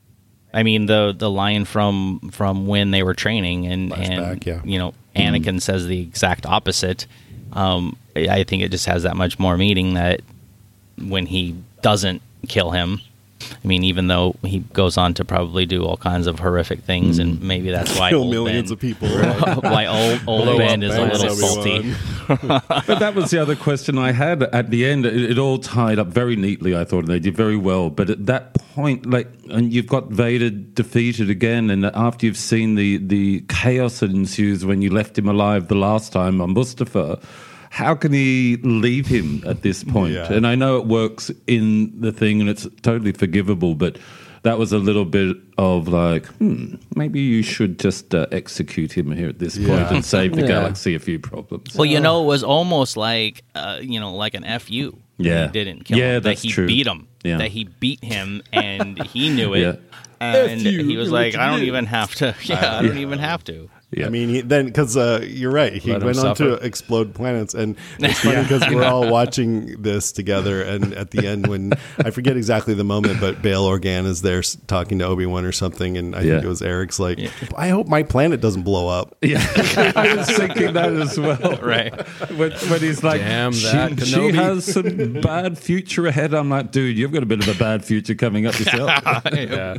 I mean, the the line from from when they were training, and, Flashback, and yeah. you know, Anakin says the exact opposite. Um, I I think it just has that much more meaning that when he doesn't kill him, I mean, even though he goes on to probably do all kinds of horrific things, and maybe that's why Kill old millions Ben, of people. why old old Blow Ben up is a Ben little Obi-Wan. salty. But that was the other question I had at the end. It, it all tied up very neatly, I thought, and they did very well. But at that point, like, and you've got Vader defeated again, and after you've seen the, the chaos that ensues when you left him alive the last time on Mustafar, how can he leave him at this point? Yeah. And I know it works in the thing, and it's totally forgivable, but that was a little bit of like, hmm, maybe you should just uh, execute him here at this point Yeah. and save the Yeah. galaxy a few problems. Well, you know, it was almost like uh, you know, like an F U. Yeah. He didn't kill Yeah, him. that's that he true. beat him. Yeah. That he beat him, and he knew it. Yeah. And you, he was you're like, what you I don't do. even have to. Yeah, I don't even have to. Yeah. I mean, he, then because uh, you're right, he Let him went on to suffer. explode planets, and it's funny because we're all watching this together. And at the end, when I forget exactly the moment, but Bail Organa is there s- talking to Obi-Wan or something, and I Yeah. think it was Eric's like, "I hope my planet doesn't blow up." Yeah, I was thinking that as well. Right. When, when he's like, Damn she, that, she Kenobi." has some bad future ahead. I'm like, dude, you've got a bit of a bad future coming up yourself. Yeah.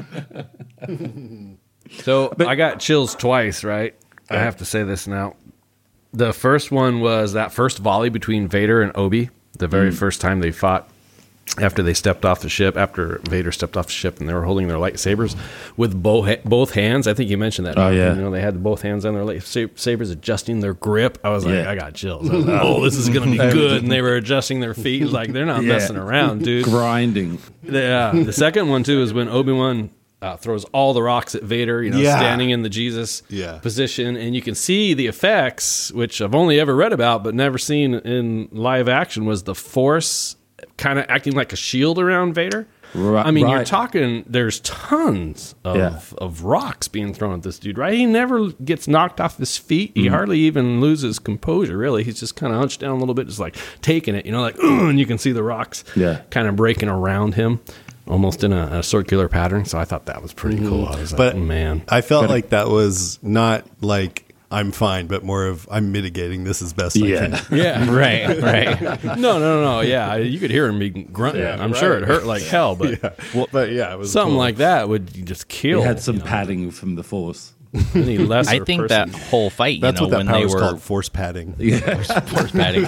So I got chills twice, right? I have to say this now. The first one was that first volley between Vader and Obi, the very first time they fought after they stepped off the ship, after Vader stepped off the ship and they were holding their lightsabers with both both hands. I think you mentioned that. Oh, yeah. You know, they had both hands on their lightsabers adjusting their grip. I was like, Yeah. I got chills. I was like, oh, this is going to be good. And they were adjusting their feet. It was like, they're not Yeah. messing around, dude. Grinding. Yeah. The second one, too, is when Obi-Wan uh, throws all the rocks at Vader, you know, Yeah. standing in the Jesus Yeah. position. And you can see the effects, which I've only ever read about but never seen in live action, was the Force kind of acting like a shield around Vader. Right- I mean, you're right. talking, there's tons of, Yeah. of rocks being thrown at this dude, right? He never gets knocked off his feet. He hardly even loses composure, really. He's just kind of hunched down a little bit, just like taking it, you know, like, and you can see the rocks Yeah. kind of breaking around him, almost in a, a circular pattern. So I thought that was pretty cool. I was like, But man. I felt like that was not like I'm fine, but more of I'm mitigating this as best I Yeah. can. Yeah. Right, right. No, no, no. Yeah. You could hear him be grunting. Yeah, I'm sure it right. hurt like hell, but Yeah. Well, but yeah, it was something cool. like that would just kill. He had some you know, padding from the Force. any lesser I think person. that whole fight, you That's know, what that when power they is were called, force padding. force padding,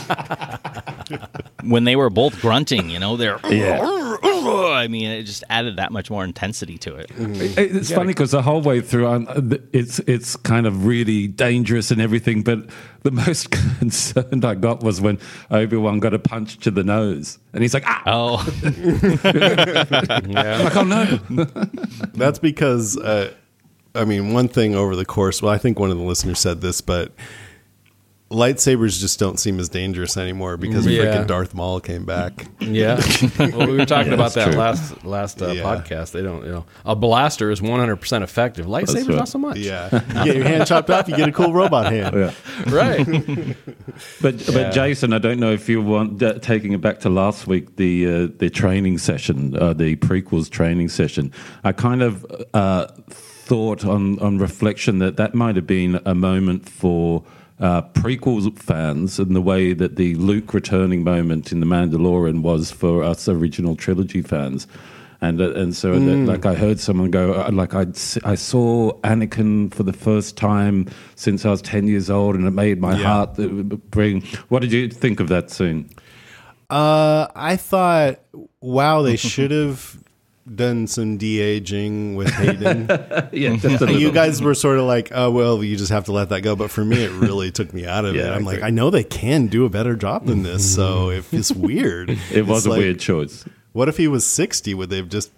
when they were both grunting, you know, they're. I mean, it just added that much more intensity to it. It- It's funny because the whole way through, um, th- it's it's kind of really dangerous and everything. But the most concerned I got was when Obi-Wan got a punch to the nose, and he's like, "Ah!" Oh, Yeah. Like, oh no! That's because, uh, I mean, one thing over the course, well, I think one of the listeners said this, but lightsabers just don't seem as dangerous anymore because Yeah. freaking Darth Maul came back. Yeah. Well, we were talking Yeah, about that's that true. last last uh, Yeah. podcast. They don't, you know, a blaster is one hundred percent effective. Lightsabers, right. not so much. Yeah. You get your hand chopped off, you get a cool robot hand. Yeah. Right. But Yeah. but Jason, I don't know if you want uh, taking it back to last week, the uh, the training session, uh, the prequels training session. I kind of uh, thought on on reflection that that might have been a moment for uh, prequels fans, in the way that the Luke returning moment in The Mandalorian was for us original trilogy fans. And uh, and so, that, like, I heard someone go, uh, like, I'd, s- I saw Anakin for the first time since I was ten years old, and it made my Yeah. heart uh, bring. What did you think of that scene? Uh, I thought, wow, they should have done some de-aging with Hayden. Yeah, just a You little. guys were sort of like, oh, well, you just have to let that go. But for me, it really took me out of it. Yeah, I I'm like, agree. I know they can do a better job than this. So if it's weird. It was It's a like, weird choice. What if he was sixty? Would they have just?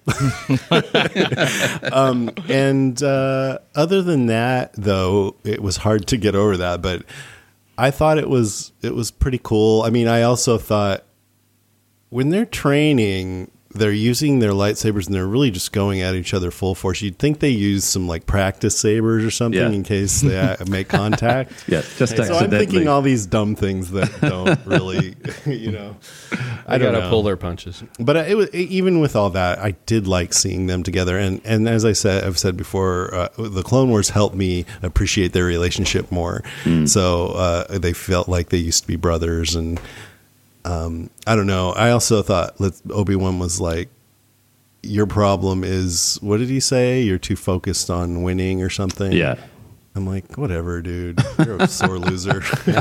um, and uh, other than that, though, it was hard to get over that. But I thought it was it was pretty cool. I mean, I also thought when they're training, they're using their lightsabers and they're really just going at each other full force. You'd think they use some like practice sabers or something Yeah. in case they uh, make contact. Yeah, just So I'm accidentally. thinking all these dumb things that don't really, you know. I, I don't got to know. pull their punches. But it was, even with all that, I did like seeing them together. And, and as I said, I've said before, uh, the Clone Wars helped me appreciate their relationship more. So uh, they felt like they used to be brothers. And um, I don't know. I also thought let Obi-Wan was like, your problem is, what did he say? You're too focused on winning or something. Yeah. I'm like, whatever, dude. You're a sore loser.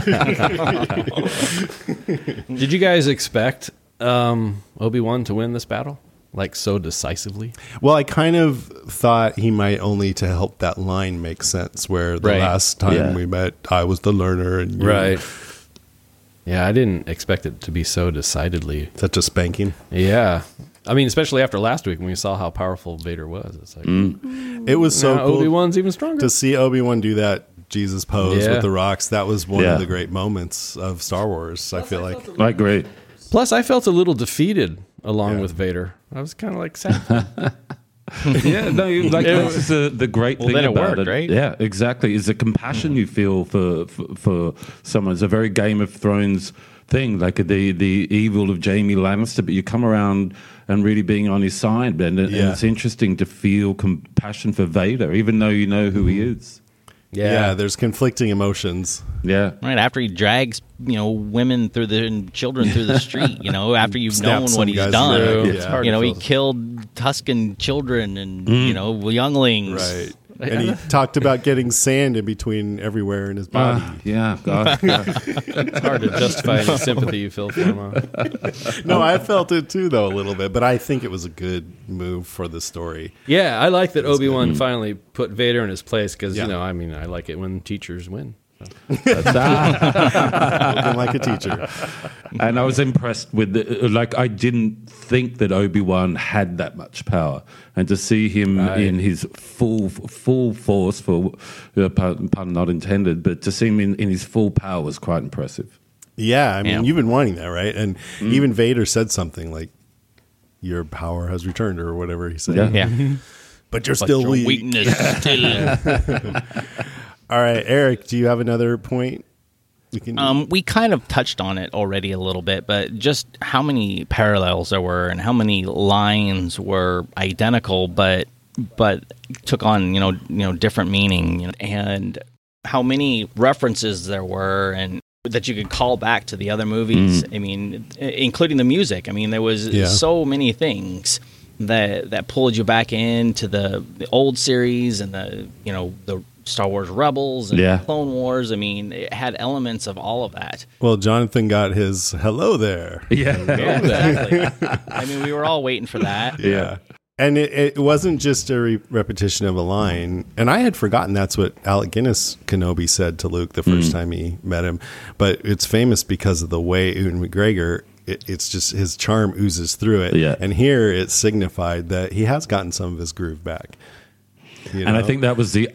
Did you guys expect um, Obi-Wan to win this battle? Like so decisively? Well, I kind of thought he might only to help that line make sense, where the Right. last time Yeah. we met, I was the learner. And you Yeah, I didn't expect it to be so decidedly. Such a spanking. Yeah. I mean, especially after last week when we saw how powerful Vader was. It's like, It was so now cool Obi-Wan's even stronger. to see Obi-Wan do that Jesus pose Yeah. with the rocks. That was one Yeah. of the great moments of Star Wars, I feel like. I agree. Plus, I felt a little defeated along Yeah. with Vader. I was kind of like sad. Yeah, no, you- like this is the, the great Well, thing then it about worked, it. right? Yeah, exactly. Is the compassion you feel for, for for someone. It's a very Game of Thrones thing, like the the evil of Jaime Lannister, but you come around and really being on his side, and, and Yeah. it's interesting to feel compassion for Vader, even though you know who he is. Yeah. Yeah. there's conflicting emotions. Yeah. Right after he drags, you know, women through the and children through the street, you know, after you've Snaps known some what he's guy's done, neck, It's yeah. hard you to know, he feel- killed Tuscan children and you know younglings. Right. And he talked about getting sand in between everywhere in his body. Ah, yeah, God, yeah. It's hard to justify any sympathy you feel for him. Huh? No, I felt it too, though, a little bit. But I think it was a good move for the story. Yeah, I like that Obi-Wan finally put Vader in his place because, Yeah. you know, I mean, I like it when teachers win. Looking like a teacher. And I was impressed with the, like I didn't think that Obi-Wan had that much power, and to see him Right. in his full full force, for uh, pun, pun not intended, but to see him in, in his full power was quite impressive. Yeah, I mean, Yeah. you've been wanting that, right? And even Vader said something like, "Your power has returned," or whatever he said. Yeah. Yeah, But you're but still your weak. weakness is still. All right, Eric, do you have another point? We can. Um, we kind of touched on it already a little bit, but just how many parallels there were and how many lines were identical, but but took on you know you know different meaning, you know, and how many references there were and that you could call back to the other movies. I mean, including the music. I mean, there was Yeah. so many things that that pulled you back into the, the old series and the you know the Star Wars Rebels and Yeah. Clone Wars. I mean, it had elements of all of that. well, Jonathan got his hello there. Yeah, Yeah, exactly. I mean, we were all waiting for that. Yeah. And it, it wasn't just a re- repetition of a line. And I had forgotten that's what Alec Guinness Kenobi said to Luke the first time he met him. But it's famous because of the way Ewan McGregor, it, it's just his charm oozes through it. Yeah. And here it signified that he has gotten some of his groove back. You and I know? think that was the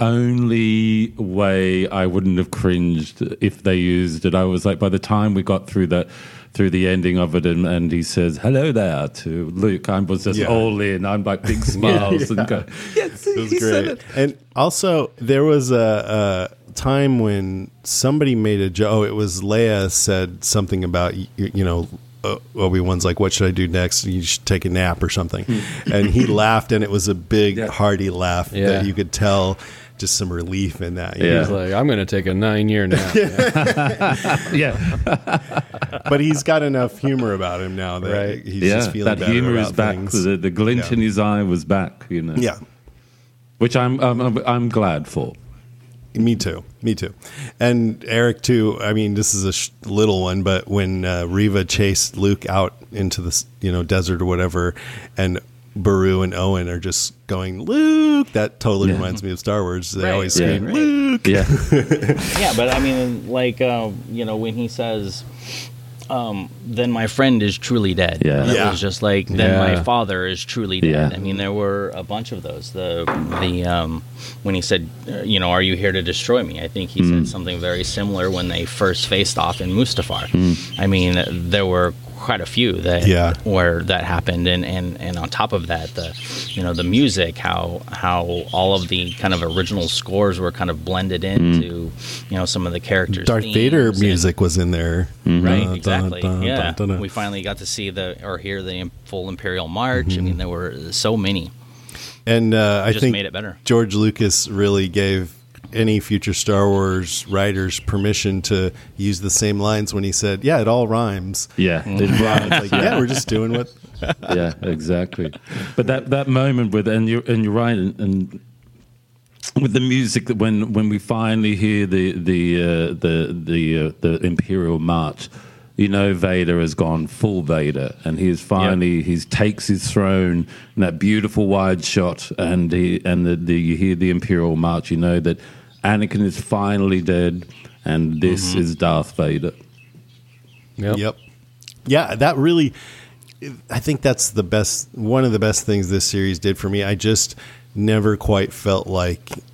only way I wouldn't have cringed if they used it. I was like, by the time we got through that, through the ending of it, and, and he says hello there to Luke, I was just Yeah. all in. I'm like big smiles and go, yes, It was he said great. it. And also, there was a, a time when somebody made a joke. Oh, it was Leia said something about, you, you know, uh, Obi-Wan's like, what should I do next? You should take a nap or something. And he laughed, and it was a big, Yeah. hearty laugh Yeah. that you could tell just some relief in that. you Yeah. know? He's like, I'm going to take a nine-year nap. Yeah, But he's got enough humor about him now that Right. he's yeah. just feeling That better humor about is back. things. The, the glint Yeah. in his eye was back. You know. Yeah. Which I'm I'm I'm, I'm glad for. Me too. Me too. And Eric too. I mean, this is a sh- little one, but when uh, Reva chased Luke out into the s- you know desert or whatever, and Baru and Owen are just going Luke, that totally Yeah. reminds me of Star Wars. They Right, always right, scream right. Luke. Yeah, Yeah, but I mean, like, uh, you know, when he says, um, then my friend is truly dead. Yeah. That Yeah. was just like, then Yeah. my father is truly dead. Yeah. I mean, there were a bunch of those. The, the um, when he said, uh, you know, are you here to destroy me? I think he Mm. said something very similar when they first faced off in Mustafar. Mm. I mean, there were quite a few that Yeah. where that happened, and, and, and on top of that, the you know the music, how how all of the kind of original scores were kind of blended into you know some of the characters. Darth themes Vader and- music was in there. right? Dun, Exactly. dun, dun, yeah, dun, dun, dun. we finally got to see the or hear the im- full Imperial March. Mm-hmm. I mean, there were so many. And uh, I Just think made it better. George Lucas really gave any future Star Wars writers permission to use the same lines when he said, "Yeah, it all rhymes." yeah, It rhymes. Like, yeah, we're just doing what. yeah, exactly. But that, that moment with and you and you're right, and, and with the music that when when we finally hear the the uh, the the uh, the Imperial March, you know Vader has gone full Vader, and he is finally he takes his throne in that beautiful wide shot, and he and the, the you hear the Imperial March, you know that Anakin is finally dead, and this is Darth Vader. Yep. Yep. Yeah, that really. I think that's the best. One of the best things this series did for me. I just never quite felt like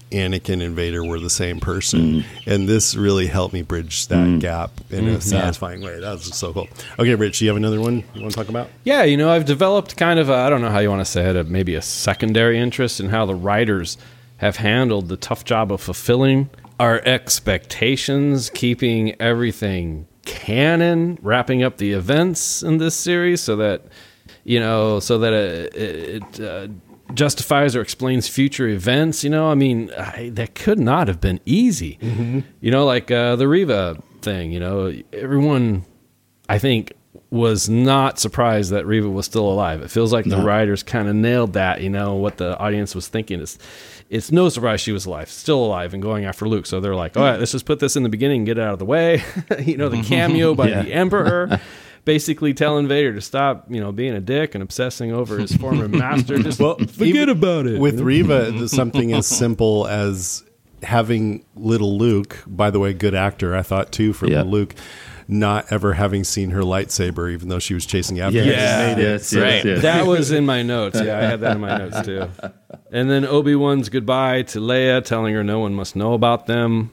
Anakin and Vader were the same person. Mm. And this really helped me bridge that mm. gap in mm. a satisfying yeah. way. That was so cool. Okay, Rich, do you have another one you want to talk about? Yeah, you know, I've developed kind of, a, I don't know how you want to say it, a, maybe a secondary interest in how the writers have handled the tough job of fulfilling our expectations, keeping everything canon, wrapping up the events in this series so that, you know, so that it, it uh, justifies or explains future events. You know, I mean, I, that could not have been easy. Mm-hmm. You know, like uh, the Reva thing, you know, everyone, I think, was not surprised that Reva was still alive. It feels like no. the writers kind of nailed that, you know, what the audience was thinking is, it's no surprise she was alive, still alive, and going after Luke. So they're like, all right, let's just put this in the beginning and get it out of the way. You know, the cameo by yeah. the Emperor, basically telling Vader to stop, you know, being a dick and obsessing over his former master. Just well, forget about it. With Reva, something as simple as having little Luke, by the way, good actor, I thought, too, for yeah. little Luke, not ever having seen her lightsaber, even though she was chasing after yes. her. Yeah, made yes, it. yes, right. yes. That was in my notes. Yeah, I had that in my notes, too. And then Obi-Wan's goodbye to Leia, telling her no one must know about them.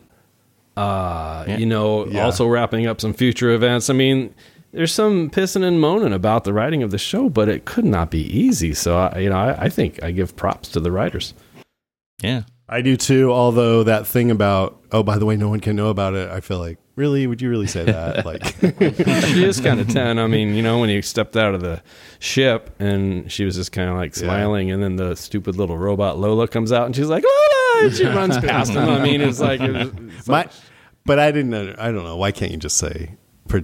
Uh, yeah. You know, yeah. also wrapping up some future events. I mean, there's some pissing and moaning about the writing of the show, but it could not be easy. So, I, you know, I, I think I give props to the writers. Yeah. I do too, although that thing about, oh, by the way, no one can know about it, I feel like, really? Would you really say that? Like, she is kind of ten. I mean, you know, when you stepped out of the ship and she was just kind of like smiling, yeah. and then the stupid little robot Lola comes out and she's like, Lola! And she runs past him. I mean, it's like, it was, it's My, like but I didn't know, I don't know. Why can't you just say,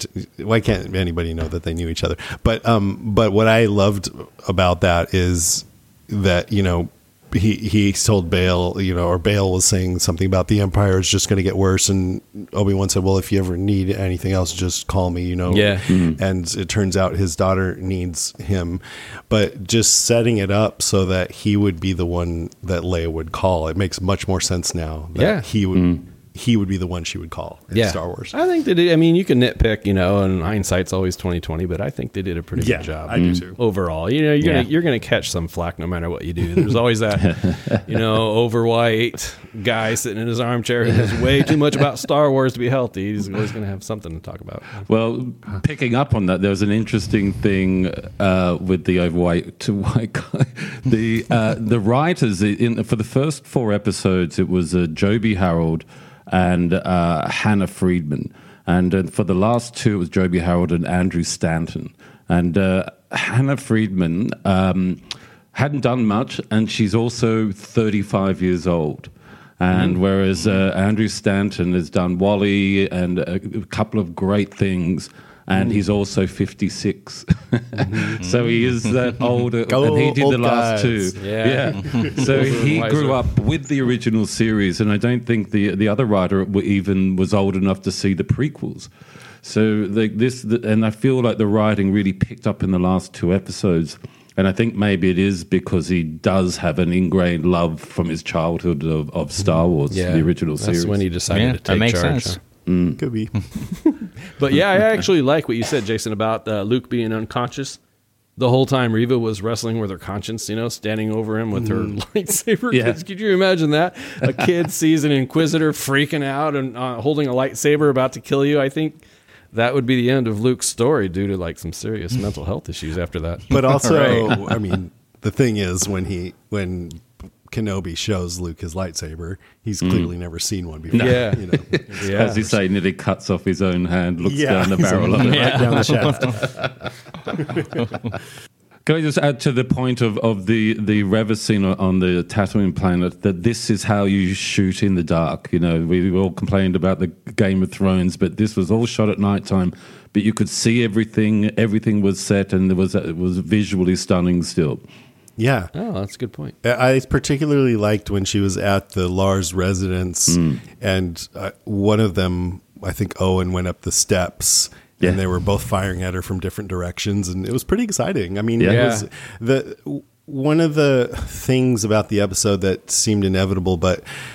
why can't anybody know that they knew each other? But, um, but what I loved about that is that, you know, he he told Bail, you know, or Bail was saying something about the Empire is just going to get worse, and Obi-Wan said, well, if you ever need anything else, just call me, you know. Yeah. Mm-hmm. And it turns out his daughter needs him, but just setting it up so that he would be the one that Leia would call, it makes much more sense now that yeah. he would mm-hmm. he would be the one she would call in yeah. Star Wars. I think they did. I mean, you can nitpick, you know, and hindsight's always twenty twenty, but I think they did a pretty yeah, good job. I do too. Overall, you know, you're yeah. gonna you're gonna catch some flack no matter what you do. There's always that, you know, overweight guy sitting in his armchair who knows way too much about Star Wars to be healthy. He's always gonna have something to talk about. Well, picking up on that, there was an interesting thing uh, with the overweight to white guy. The uh, the writers in for the first four episodes, it was uh, Joby Harold and uh, Hannah Friedman. And uh, for the last two, it was Joby Harold and Andrew Stanton. And uh, Hannah Friedman um, hadn't done much, and she's also thirty-five years old. And mm. whereas uh, Andrew Stanton has done Wall-E and a, a couple of great things, and mm. he's also fifty-six. Mm-hmm. So he is that older, Go and he did the last guys. two. Yeah. yeah. So he grew up with the original series, and I don't think the the other writer even was old enough to see the prequels. So the, this, the, and I feel like the writing really picked up in the last two episodes. And I think maybe it is because he does have an ingrained love from his childhood of, of Star Wars, yeah. the original That's series. That's when he decided yeah, to take that makes charge. sense. Huh? Mm. Could be. But yeah, I actually like what you said, Jason, about uh, Luke being unconscious. The whole time Reva was wrestling with her conscience, you know, standing over him with her mm. lightsaber. Yeah. Could you imagine that? A kid sees an Inquisitor freaking out and uh, holding a lightsaber about to kill you. I think that would be the end of Luke's story due to like some serious mental health issues after that. But also, Right. I mean, the thing is when he when Kenobi shows Luke his lightsaber, he's mm. clearly never seen one before. Yeah. You know? Yeah. As you say, nearly cuts off his own hand, looks Yeah. down the barrel of it. Right down the shaft. Can I just add to the point of, of the, the Reva scene on the Tatooine planet that this is how you shoot in the dark? You know, we all complained about the Game of Thrones, but this was all shot at nighttime. But you could see everything, everything was set, and there was it was visually stunning still. Yeah. Oh, that's a good point. I particularly liked when she was at the Lars residence, mm. and uh, one of them, I think Owen, went up the steps. Yeah. And they were both firing at her from different directions, and it was pretty exciting. I mean, yeah. it was the one of the things about the episode that seemed inevitable, but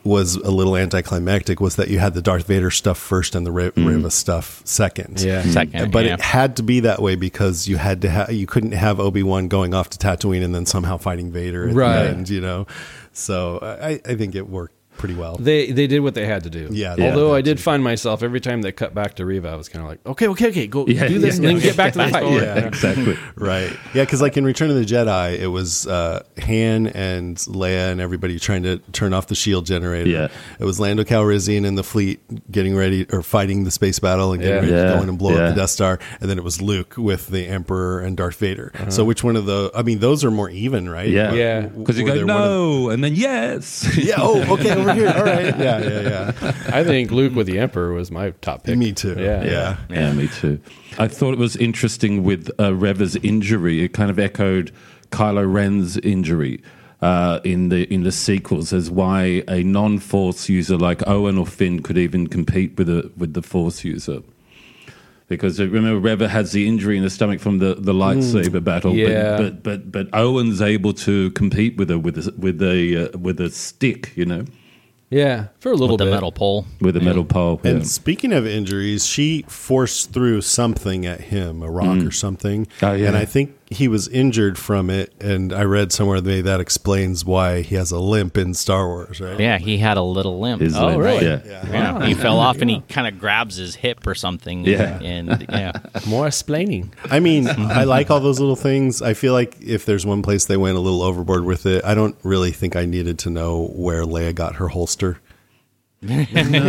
was a little anticlimactic was that you had the Darth Vader stuff first and the Re- Mm. Reva stuff second. Yeah. Second, But yeah. it had to be that way because you had to ha- you couldn't have Obi-Wan going off to Tatooine and then somehow fighting Vader at Right. the end, you know. So I, I think it worked pretty well. They they did what they had to do. Yeah, they Although had I to. did find myself every time they cut back to Reva, I was kind of like, okay, okay, okay, go Yeah, do this yeah, and then yeah. get back to the fight. Yeah. Exactly. Right. Yeah, because like in Return of the Jedi, it was uh, Han and Leia and everybody trying to turn off the shield generator. Yeah. It was Lando Calrissian and the fleet getting ready or fighting the space battle and getting Yeah. ready Yeah. to go in and blow Yeah. up the Death Star. And then it was Luke with the Emperor and Darth Vader. So which one of the? I mean, those are more even, right? Yeah. Yeah. Because you Were go, there one of- no, and then yes. yeah. Oh, okay. Over here. All right. Yeah. Yeah. Yeah. I think Luke with the Emperor was my top pick. Me too. Yeah. Yeah. Yeah, me too. I thought it was interesting with uh, Reva's injury. It kind of echoed Kylo Ren's injury uh, in the in the sequels as why a non-Force user like Owen or Finn could even compete with a with the Force user. Because uh, remember, Reva has the injury in the stomach from the, the lightsaber battle, Yeah. but, but but but Owen's able to compete with her with a, with a uh, with a stick, you know, Yeah, for a little With the bit. metal pole. with a metal pole. And yeah. speaking of injuries, she forced through something at him, a rock or something. Oh, yeah. And I think he was injured from it. And I read somewhere that that explains why he has a limp in Star Wars, right? Yeah, he had a little limp. His Oh, limb, really? Yeah. Yeah, he fell off and he kind of grabs his hip or something. Yeah. and yeah, More explaining. I mean, I like all those little things. I feel like if there's one place they went a little overboard with it, I don't really think I needed to know where Leia got her holster. No,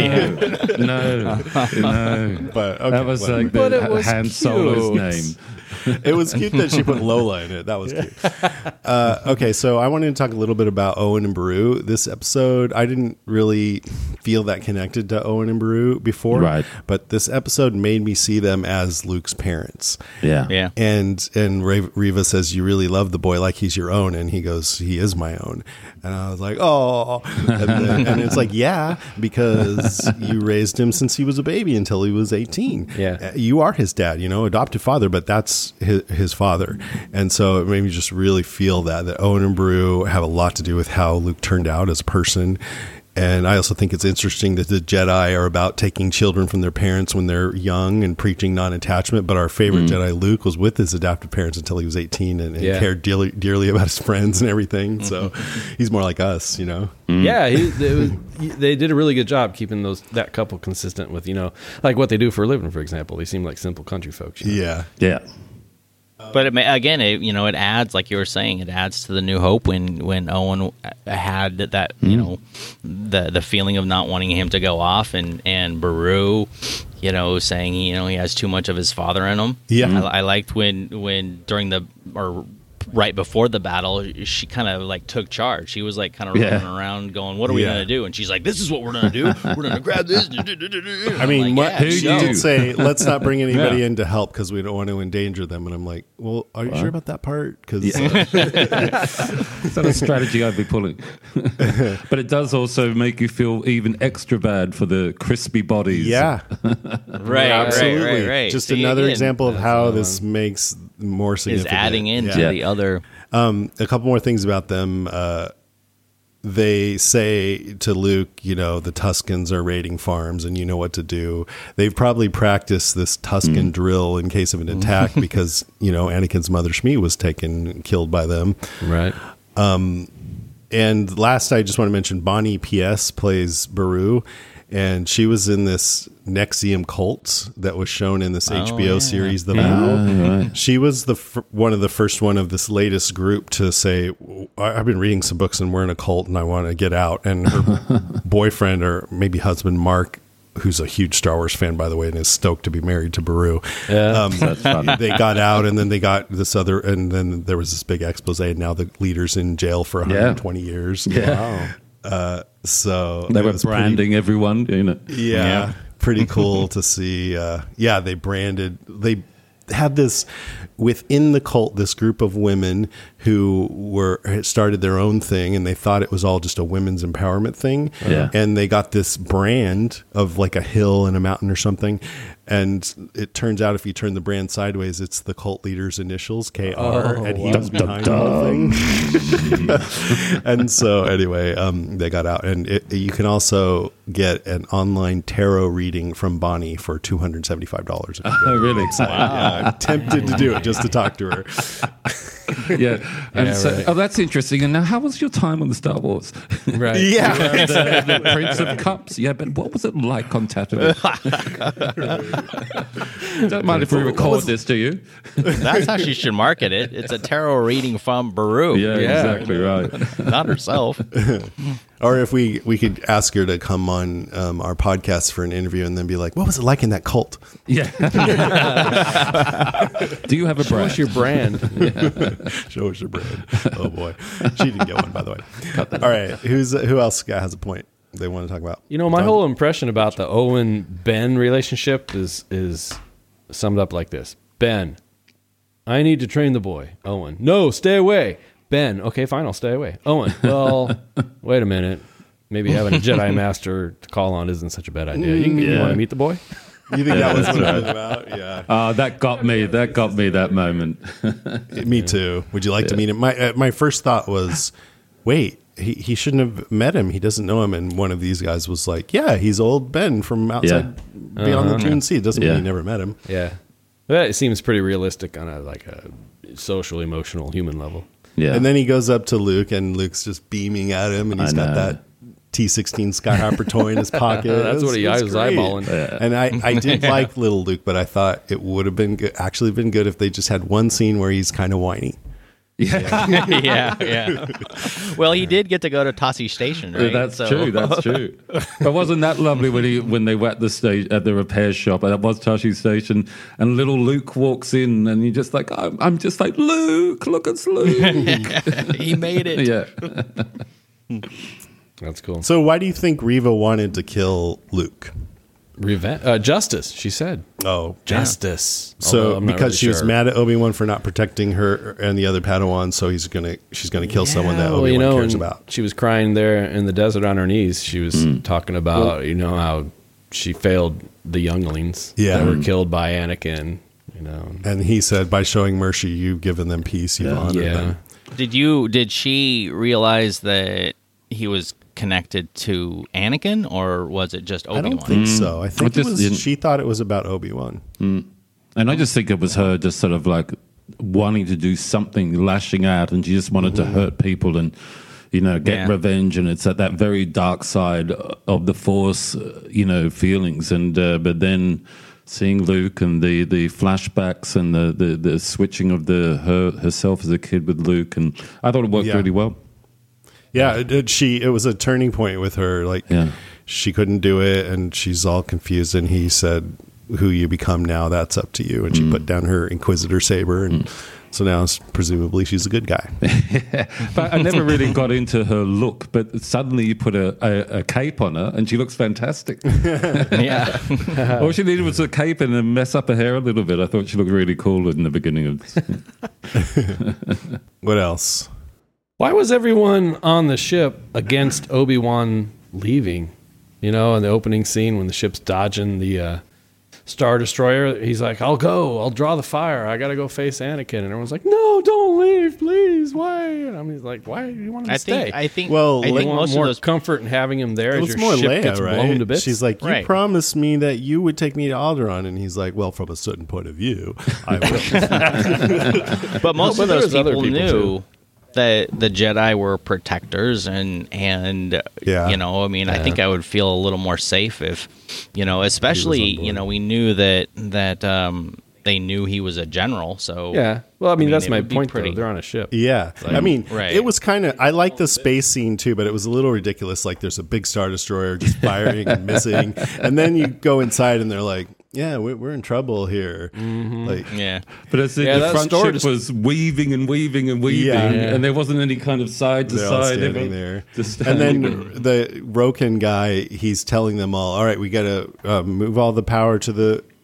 no, no. But okay, That was whatever. like But the it was Han Solo's cute. name. It was cute that she put Lola in it. That was cute. Uh, okay, so I wanted to talk a little bit about Owen and Beru. This episode, I didn't really feel that connected to Owen and Beru before, Right. but this episode made me see them as Luke's parents. Yeah, yeah. And and Re- Reva says, "You really love the boy like he's your own," and he goes, "He is my own." And I was like, "Oh," and, then, and it's like, "Yeah, because you raised him since he was a baby until he was eighteen. Yeah. Uh, you are his dad, you know, adopted father, but that's his, his father." And so it made me just really feel that that Owen and Beru have a lot to do with how Luke turned out as a person. And I also think it's interesting that the Jedi are about taking children from their parents when they're young and preaching non-attachment. But our favorite Jedi, Luke, was with his adoptive parents until he was eighteen and, and Yeah. cared dearly, dearly about his friends and everything. So he's more like us, you know? Yeah, he, it was, they did a really good job keeping those that couple consistent with, you know, like what they do for a living, for example. They seem like simple country folks. you know? Yeah. yeah. But it, ma- again, it, you know, it adds, like you were saying, it adds to the New Hope when when Owen had that, that you know, the the feeling of not wanting him to go off, and and Beru, you know, saying you know he has too much of his father in him. Yeah. I, I liked when when during the or right before the battle, she kind of like took charge. She was like kind of Yeah. running around, going, "What are we Yeah. gonna do?" And she's like, "This is what we're gonna do. We're gonna grab this." I mean, what, yeah, she go. did say, let's not bring anybody Yeah. in to help because we don't want to endanger them. And I'm like, well, are you sure about that part? Because It's not a strategy I'd be pulling. But it does also make you feel even extra bad for the crispy bodies. yeah, right, absolutely. right, right, right. Just See, another again, example of how another this makes more is significant. adding into Yeah. the other. Um, a couple more things about them. Uh, they say to Luke, you know, the Tuskens are raiding farms and you know what to do. They've probably practiced this Tusken drill in case of an attack because, you know, Anakin's mother Shmi was taken, killed by them. Right. And last, I just want to mention Bonnie P S plays Beru, and she was in this Nexium cult that was shown in this H B O yeah. series, The Vow. She was the f- one of the first one of this latest group to say, "I- "I've been reading some books and we're in a cult and I want to get out." And her boyfriend, or maybe husband, Mark, who's a huge Star Wars fan, by the way, and is stoked to be married to Beru. Yeah. Um, That's funny. they got out, and then they got this other, and then there was this big expose. And now the leader's in jail for one hundred twenty years. Yeah. Uh, so They it were was pretty- branding everyone, you know. yeah, pretty cool to see. Uh, yeah, they branded they had this within the cult, this group of women who were had started their own thing, and they thought it was all just a women's empowerment thing. Yeah. And they got this brand of like a hill and a mountain or something. And it turns out if you turn the brand sideways, it's the cult leader's initials, K R, Oh, and he wow. was behind the whole thing. And so anyway, um, they got out. And it, you can also get an online tarot reading from Bonnie for two hundred seventy-five dollars. Oh, really? Yeah, I'm tempted to do it just to talk to her. Yeah. And Yeah, so, right. oh, that's interesting. And now, how was your time on the Star Wars? Right. Yeah. the, the Prince of Cups. Yeah, but what was it like on Tatooine? Don't mind if we record this, do you? That's how she should market it. It's a tarot reading from Baru. Yeah, Yeah. exactly right. Not herself. Or if we, we could ask her to come on um, our podcast for an interview and then be like, what was it like in that cult? Yeah. Do you have a brand? What's your brand? Show us your brand. Oh boy. She didn't get one, by the way. All right. Who's who else has a point they want to talk about? You know, my Don? whole impression about the Owen Ben relationship is is summed up like this: Ben, I need to train the boy. Owen, no, stay away. Ben, okay, fine, I'll stay away. Owen, well, wait a minute. Maybe having a Jedi Master to call on isn't such a bad idea. You, can, you Yeah. want to meet the boy? You think that was what it was about? Yeah. Uh, that got me. That got me that moment. Me too. Would you like to meet him? My uh, my first thought was, wait, he, he shouldn't have met him. He doesn't know him. And one of these guys was like, yeah, he's old Ben from outside beyond the Dune Sea. Doesn't Yeah. mean he never met him. Yeah. Well, it seems pretty realistic on a like a social, emotional, human level. Yeah. And then he goes up to Luke, and Luke's just beaming at him, and he's I got know. that T sixteen Skyhopper toy in his pocket. That's It what he it I was great. eyeballing. And I, I did like little Luke, but I thought it would have been good, actually been good if they just had one scene where he's kind of whiny. yeah. yeah, yeah. Well, he did get to go to Tossie Station, right? That's So- true. That's true. But wasn't that lovely when he when they were at the stage at the repair shop? And that was Tashi Station, and little Luke walks in, and you're just like, I'm, I'm just like Luke. Look, it's Luke. he made it. Yeah. That's cool. So why do you think Reva wanted to kill Luke? Revenge, uh, justice. She said Oh, justice. So Although I'm not because really she was sure. mad at Obi-Wan for not protecting her and the other Padawan, so he's gonna she's gonna kill someone that Yeah, well, Obi-Wan you know, cares when about. She was crying there in the desert on her knees. She was Mm. talking about, you know, how she failed the younglings Yeah. that were Mm. killed by Anakin. You know, And he said, by showing mercy, you've given them peace. You've Yeah. honored yeah. them. Did you? Did she realize that he was connected to Anakin, or was it just I Obi-Wan? don't think so. I think I it just was, didn't- she thought it was about Obi-Wan. And I just think it was her just sort of like wanting to do something, lashing out, and she just wanted to hurt people and, you know, get Yeah. revenge. And it's at that very dark side of the Force, uh, you know, feelings. And uh, but then seeing Luke and the, the flashbacks and the, the, the switching of the her herself as a kid with Luke, and I thought it worked Yeah. really well. Yeah, it, it- she it was a turning point with her. Like Yeah. she couldn't do it, and she's all confused. And he said, "Who you become now, that's up to you." And she put down her Inquisitor saber, and so now s- presumably she's a good guy. But I never really got into her look. But suddenly you put a, a, a cape on her, and she looks fantastic. Yeah. All she needed was a cape and then mess up her hair a little bit. I thought she looked really cool in the beginning of this. What else? Why was everyone on the ship against Obi-Wan leaving? You know, in the opening scene when the ship's dodging the uh, Star Destroyer, he's like, I'll go. I'll draw the fire. I got to go face Anakin. And everyone's like, no, don't leave, please. Why? And I'm just like, why do you want him to I stay? think. I think. Well, I let- think want most more of those. comfort in having him there It as was your more ship Leia, gets right? blown to bits. She's like, "You Right. promised me that you would take me to Alderaan," and he's like, "Well, from a certain point of view, I will." But most but of those there's other people, people, knew too. that the Jedi were protectors, and and Yeah. you know, I mean, I think I would feel a little more safe if, you know, especially you know, we knew that that um, they knew he was a general. So yeah. Well, I mean, that's it my would be point, pretty. though. They're on a ship. Yeah, I mean, right. it was kind of. I like the space scene too, but it was a little ridiculous. Like, there's a big Star Destroyer just firing and missing, and then you go inside, and they're like, "Yeah, we- we're in trouble here." Like, yeah. But as the, Yeah, the that front store ship just- was weaving and weaving and weaving, Yeah. and there wasn't any kind of side to they're all side. standing Everyone there, just and standing then the Roken guy, he's telling them all, "All right, we got to uh, move all the power to the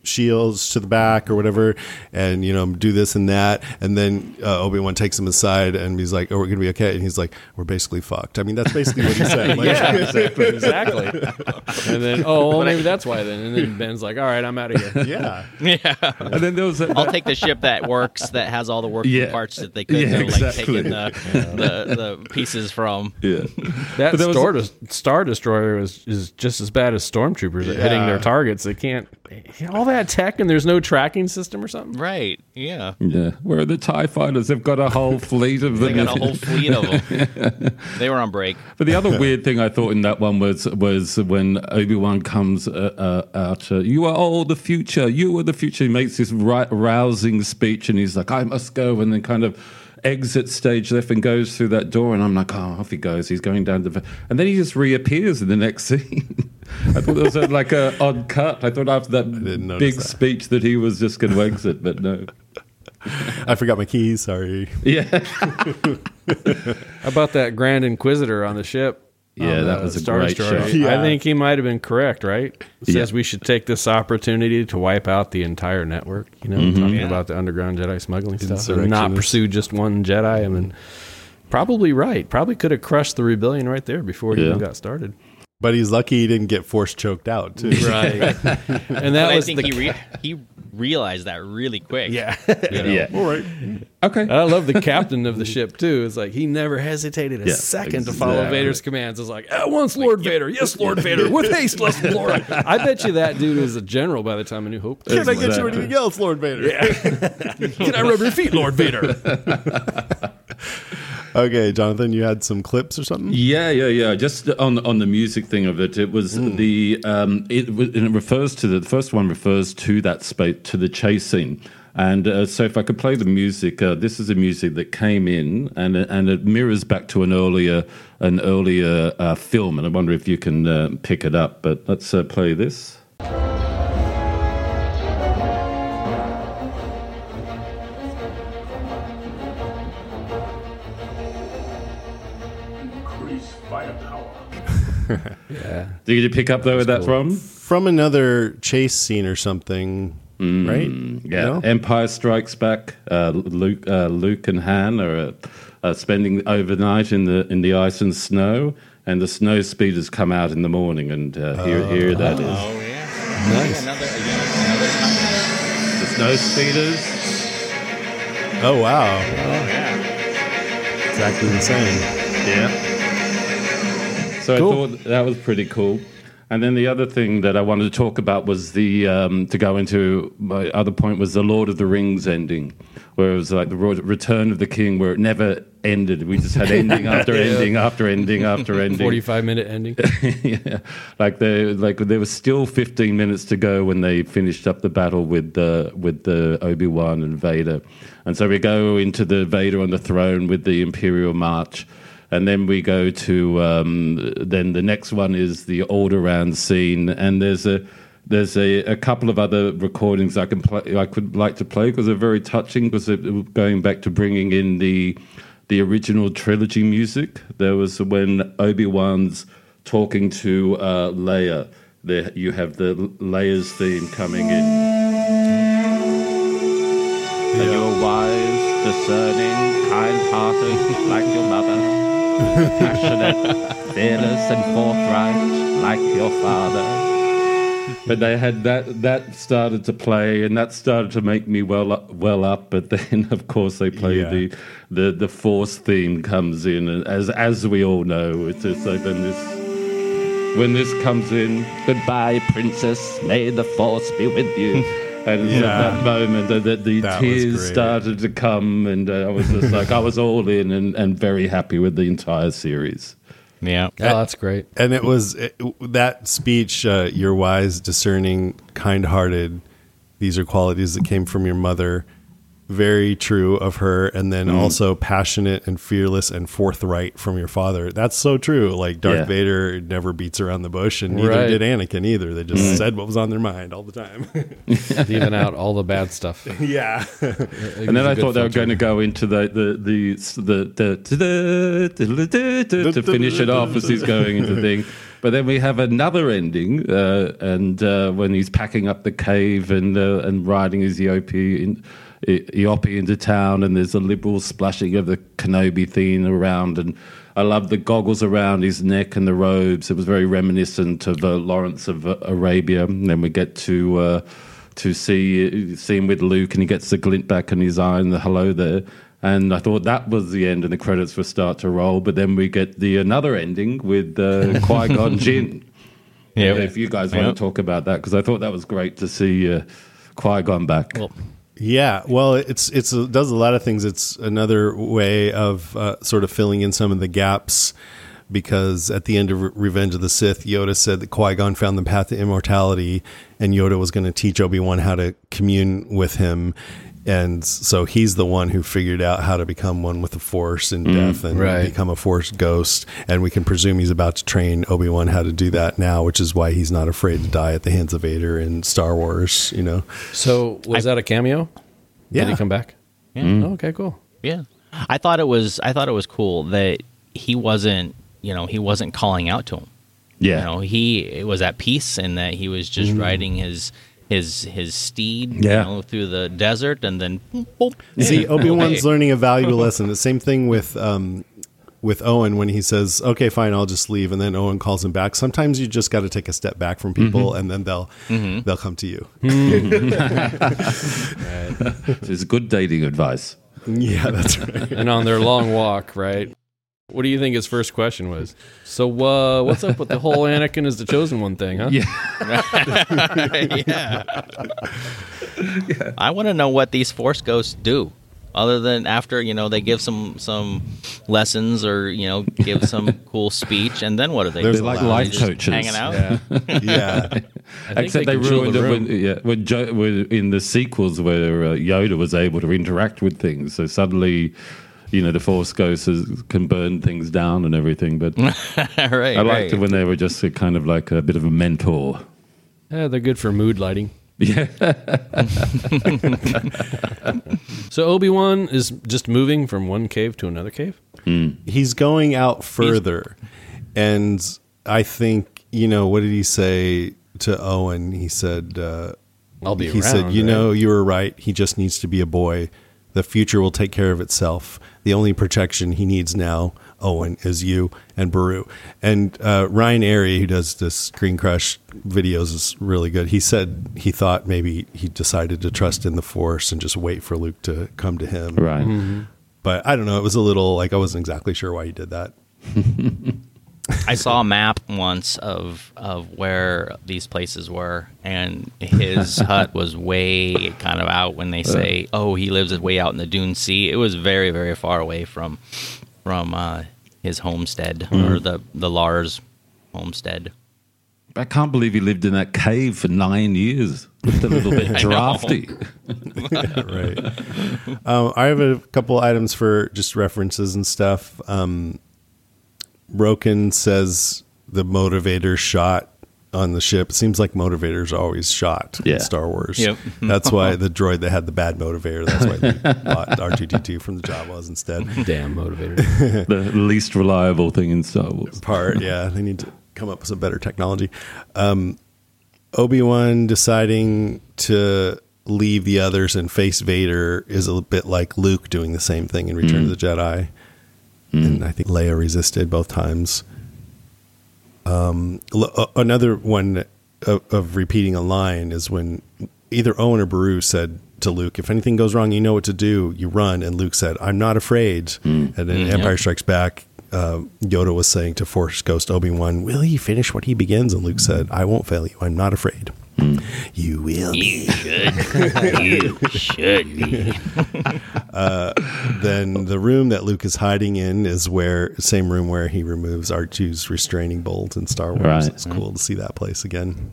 shields to the back or whatever, and you know, do this and that, and then uh, Obi-Wan takes him aside and he's like, oh, we're gonna be okay, and he's like, we're basically fucked. I mean, that's basically what he said. Like, yeah, exactly, exactly. And then, oh, well, maybe that's why then. And then Ben's like, all right, I'm out of here. yeah, Yeah. And then there was a, I'll take the ship that works, that has all the working Yeah. parts that they could Yeah, have exactly. like taken the, the the pieces from. yeah. That But there was Star, a- Des- Star Destroyer is, is just as bad as stormtroopers at hitting Yeah. their targets. They can't, all that tech, and there's no tracking system or something. Right. Yeah. Yeah, where are the TIE fighters? They've got a whole fleet of them. They got a whole fleet of them. They were on break. But the other weird thing I thought in that one was was when Obi-Wan comes uh, uh, out, uh, you are all the future, you are the future. He makes this ri- rousing speech and he's like, I must go, and then kind of exits stage left and goes through that door, and I'm like, oh, off he goes. He's going down the... And then he just reappears in the next scene. I thought there was a, like a odd cut. I thought after that didn't notice big that. speech that he was just going to exit, but no. I forgot my keys. Sorry. Yeah. How about that Grand Inquisitor on the ship? Yeah, on that the was a Star great Destroyer? shot. Yeah. I think he might have been correct, right? It says Yeah. we should take this opportunity to wipe out the entire network, you know, talking Yeah. about the underground Jedi smuggling stuff, and not Insurrectionists. pursue just one Jedi. I mean, probably right. Probably could have crushed the rebellion right there before it Yeah. even got started. But he's lucky he didn't get force choked out too. Right. And that But I was think the he re- he realized that really quick. yeah. You know? Yeah. All right. Okay. I love the captain of the ship too. It's like he never hesitated a Yeah, second to follow exactly. Vader's commands. It's like, at once, Lord Vader. Yes, Lord Vader. With haste, blessed Lord. I bet you that dude was a general by the time A New Hope. Can I get you Exactly. anything else, Lord Vader? Can I rub your feet, Lord Vader? Okay, Jonathan, you had some clips or something? Yeah, yeah, yeah. Just on on the music thing of it, it was the um, it, w- and it refers to the, the first one refers to that space to the chase scene. And uh, so, if I could play the music, uh, this is a music that came in, and it- and it mirrors back to an earlier an earlier uh, film. And I wonder if you can uh, pick it up. But let's uh, play this. Increase firepower. Did you pick up though where that's from? From another chase scene or something, right? Yeah, No? Empire Strikes Back. Uh, Luke, uh, Luke and Han are uh, uh, spending overnight in the in the ice and snow, and the snow speeders come out in the morning, and uh, here here that is Oh yeah. Nice. Another, another time. the snow speeders. Oh, wow. Oh yeah. Exactly the same. Yeah. So Cool. I thought that was pretty cool. And then the other thing that I wanted to talk about was the um, to go into my other point was the Lord of the Rings ending, where it was like the Ro- Return of the King, where it never ended. We just had ending after ending after ending after ending. forty-five minute ending. Yeah, like they like there was still fifteen minutes to go when they finished up the battle with the with the Obi-Wan and Vader, and so we go into the Vader on the throne with the Imperial March. And then we go to um, then the next one is the Alderaan scene, and there's a there's a, a couple of other recordings I can play. I could like to play because they're very touching. Because going back to bringing in the the original trilogy music, there was when Obi-Wan's talking to uh, Leia. There you have the Leia's theme coming in. And you're wise, discerning, kind-hearted, like your mother. Passionate, fearless, and forthright, like your father. But they had that that started to play, and that started to make me well up, well up. But then, of course, they play Yeah. the, the the Force theme comes in, and as as we all know, it's just like when this when this comes in, goodbye, princess, may the Force be with you. And Yeah. at that moment, uh, the, the That was tears great. started to come, and uh, I was just like, I was all in and, and very happy with the entire series. Yeah. Oh, that's great. And it was it, that speech, uh, you're wise, discerning, kind-hearted. These are qualities that came from your mother. Very true of her. And then Mm. also passionate and fearless and forthright from your father. That's so true. Like Darth Yeah. Vader never beats around the bush, and neither Right. did Anakin either. They just Mm. said what was on their mind all the time. Even out all the bad stuff. yeah. And then I thought they were going to go into the the the the, the, the, the, the, the to finish it off as he's going into the thing. But then we have another ending, uh, and uh, when he's packing up the cave and uh, and riding his Eopie in, Eopie into town, and there's a liberal splashing of the Kenobi theme around, and I love the goggles around his neck and the robes. It was very reminiscent of uh, Lawrence of uh, Arabia. And then we get to uh, to see see him with Luke, and he gets the glint back in his eye and the hello there. And I thought that was the end, and the credits would start to roll. But then we get the another ending with uh, Qui-Gon Jinn. Yeah, if you guys want yep. to talk about that, because I thought that was great to see uh, Qui-Gon back. Well, Yeah, well, it's it's it does a lot of things. It's another way of uh, sort of filling in some of the gaps, because at the end of Re- Revenge of the Sith, Yoda said that Qui-Gon found the path to immortality, and Yoda was going to teach Obi-Wan how to commune with him. And so he's the one who figured out how to become one with the Force in death and right. become a Force ghost. And we can presume he's about to train Obi-Wan how to do that now, which is why he's not afraid to die at the hands of Vader in Star Wars, you know? So was that a cameo? Yeah. Did he come back? Yeah. Oh, okay, cool. Yeah, I thought it was. I thought it was cool that he wasn't. You know, he wasn't calling out to him. Yeah. You know, he was at peace, and that he was just riding his his his steed. Yeah. You know, through the desert, and then boop, See, Obi-Wan's okay. learning a valuable lesson. The same thing with um, with Owen when he says, "Okay, fine, I'll just leave," and then Owen calls him back. Sometimes you just got to take a step back from people, mm-hmm. and then they'll mm-hmm. they'll come to you. It's good dating advice. Yeah, that's right. And on their long walk, right? What do you think his first question was? So, uh, what's up with the whole Anakin is the chosen one thing, huh? Yeah. yeah. yeah. I want to know what these Force ghosts do, other than after, you know, they give some some lessons or, you know, give some cool speech, and then what do they There's do? like lot. life They just coaches. hanging out? Yeah. Yeah. I think Except they, control ruined the it room. when, yeah, when, jo- when in the sequels where uh, Yoda was able to interact with things. So suddenly, you know, the Force ghosts is- can burn things down and everything. But right, I liked right. it when they were just a kind of like a bit of a mentor. Yeah, they're good for mood lighting. Yeah. So Obi-Wan is just moving from one cave to another cave? He's going out further. And I think, you know, what did he say to Owen? He said, uh, I'll be he around, said, you right? know, you were right. He just needs to be a boy. The future will take care of itself. The only protection he needs now, Owen, is you and Baru. And uh, Ryan Airy, who does this Screen Crush videos, is really good. He said he thought maybe he decided to trust in the Force and just wait for Luke to come to him. Right. Mm-hmm. But I don't know. It was a little like I wasn't exactly sure why he did that. I saw a map once of of where these places were, and his hut was way kind of out. When they say, "Oh, he lives way out in the Dune Sea," it was very, very far away from from uh, his homestead Mm. or the the Lars homestead. I can't believe he lived in that cave for nine years. Looked a little bit I know. drafty. Right. um, I have a couple items for just references and stuff. Um, Roken says the motivator shot on the ship. It seems like motivators are always shot Yeah. in Star Wars. Yep. That's why the droid that had the bad motivator, that's why they bought R two D two from the Jawas instead. Damn motivator. The least reliable thing in Star Wars. Part, yeah. They need to come up with some better technology. Um, Obi-Wan deciding to leave the others and face Vader is a bit like Luke doing the same thing in Return Mm. of the Jedi. Mm. And I think Leia resisted both times. Um, l- another one of, of repeating a line is when either Owen or Baru said to Luke, if anything goes wrong, you know what to do. You run. And Luke said, I'm not afraid. Mm. And then Mm, Empire yep. Strikes Back, uh, Yoda was saying to Force Ghost Obi-Wan, will he finish what he begins? And Luke said, I won't fail you. I'm not afraid. Mm. You will be. You should. you should be. Uh, then the room that Luke is hiding in is where same room where he removes R two's restraining bolt in Star Wars. Right. It's cool to see that place again.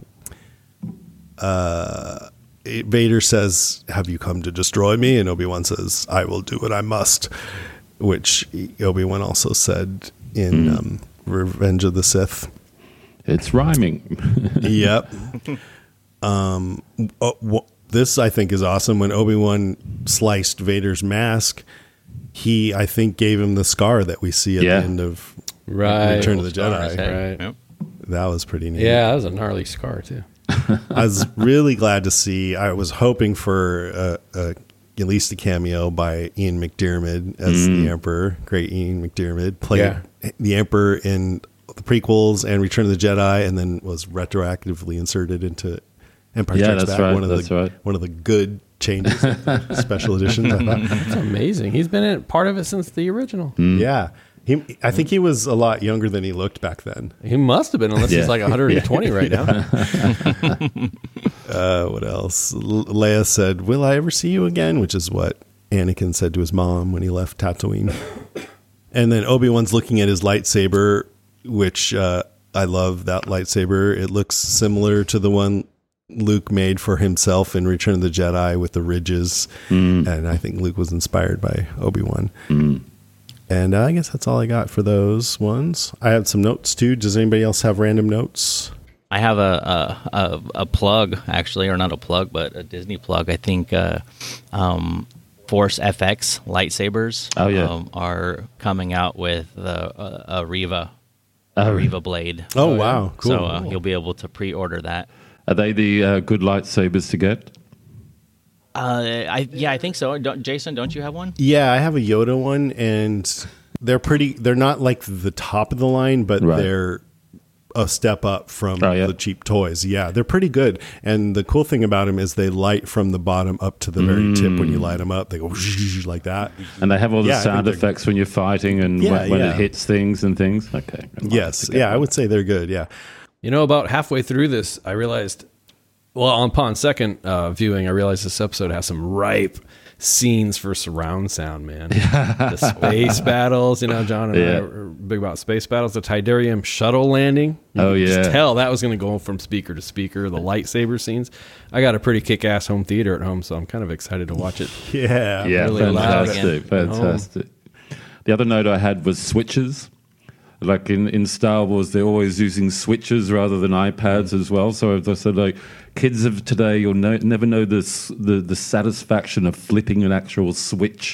Uh, it- Vader says, have you come to destroy me? And Obi-Wan says, I will do what I must, which Obi-Wan also said in Mm. um, Revenge of the Sith. It's rhyming. Yep. Um, uh, wh- this I think is awesome. When Obi-Wan sliced Vader's mask, he I think gave him the scar that we see at Yeah. the end of Right. Return of the Scar on Jedi. his head. Right. Yep. That was pretty neat. Yeah, that was a gnarly scar too. I was really glad to see. I was hoping for a, a, at least a cameo by Ian McDiarmid as Mm. the Emperor. Great Ian McDiarmid played Yeah. the Emperor in the prequels and Return of the Jedi, and then was retroactively inserted into Empire Yeah, Strikes that's Back. right, One of that's the right. one of the good changes, of the special editions. I thought. That's amazing. He's been in part of it since the original. Yeah, he. I think he was a lot younger than he looked back then. He must have been, unless Yeah. he's like one hundred twenty right now. Uh, what else? L- Leia said, "Will I ever see you again?" Which is what Anakin said to his mom when he left Tatooine. And then Obi-Wan's looking at his lightsaber, which uh, I love that lightsaber. It looks similar to the one Luke made for himself in Return of the Jedi with the ridges. Mm. And I think Luke was inspired by Obi-Wan. Mm. And uh, I guess that's all I got for those ones. I have some notes too. Does anybody else have random notes? I have a, a a a plug actually, or not a plug, but a Disney plug. I think uh, um, Force F X lightsabers Oh, yeah. um, are coming out with the uh, a Riva Oh, a Riva blade. Oh, wow. Cool. So uh, you'll be able to pre-order that. Are they the uh, good lightsabers to get? Uh, I yeah, I think so. Don't, Jason, don't you have one? Yeah, I have a Yoda one, and they're pretty. They're not like the top of the line, but Right. they're a step up from Oh, yeah. the cheap toys. Yeah, they're pretty good. And the cool thing about them is they light from the bottom up to the very tip. When you light them up, they go like that. And they have all the Yeah, I sound think they're- effects when you're fighting and Yeah, when, when yeah. it hits things and things. Okay. I might Yes, have to get yeah, I one. would say they're good. Yeah, You know, about halfway through this, I realized, well, upon second uh, viewing, I realized this episode has some ripe scenes for surround sound, man. The space battles, you know, John and I Yeah. are big about space battles. The Tidarium shuttle landing. You Oh, could just yeah. tell that was going to go from speaker to speaker. The lightsaber scenes. I got a pretty kick-ass home theater at home, so I'm kind of excited to watch it. yeah, Yeah, really loud fantastic, again. fantastic. The other note I had was switches. Like in, in Star Wars, they're always using switches rather than iPads as well. So I said, like, kids of today, you'll no, never know this, the the satisfaction of flipping an actual switch.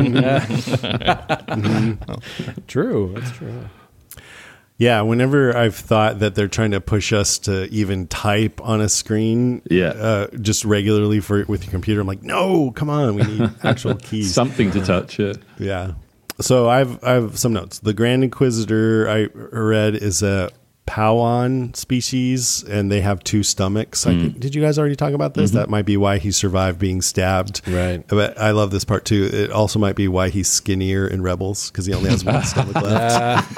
True, that's true. Yeah, whenever I've thought that they're trying to push us to even type on a screen, Yeah. uh, just regularly for with your computer, I'm like, no, come on, we need actual keys. Something to touch. Yeah. Yeah. So I've I have some notes. The Grand Inquisitor I read is a Pauan species, and they have two stomachs. I think, did you guys already talk about this? That might be why he survived being stabbed. Right. But I love this part too. It also might be why he's skinnier in Rebels, because he only has one stomach left.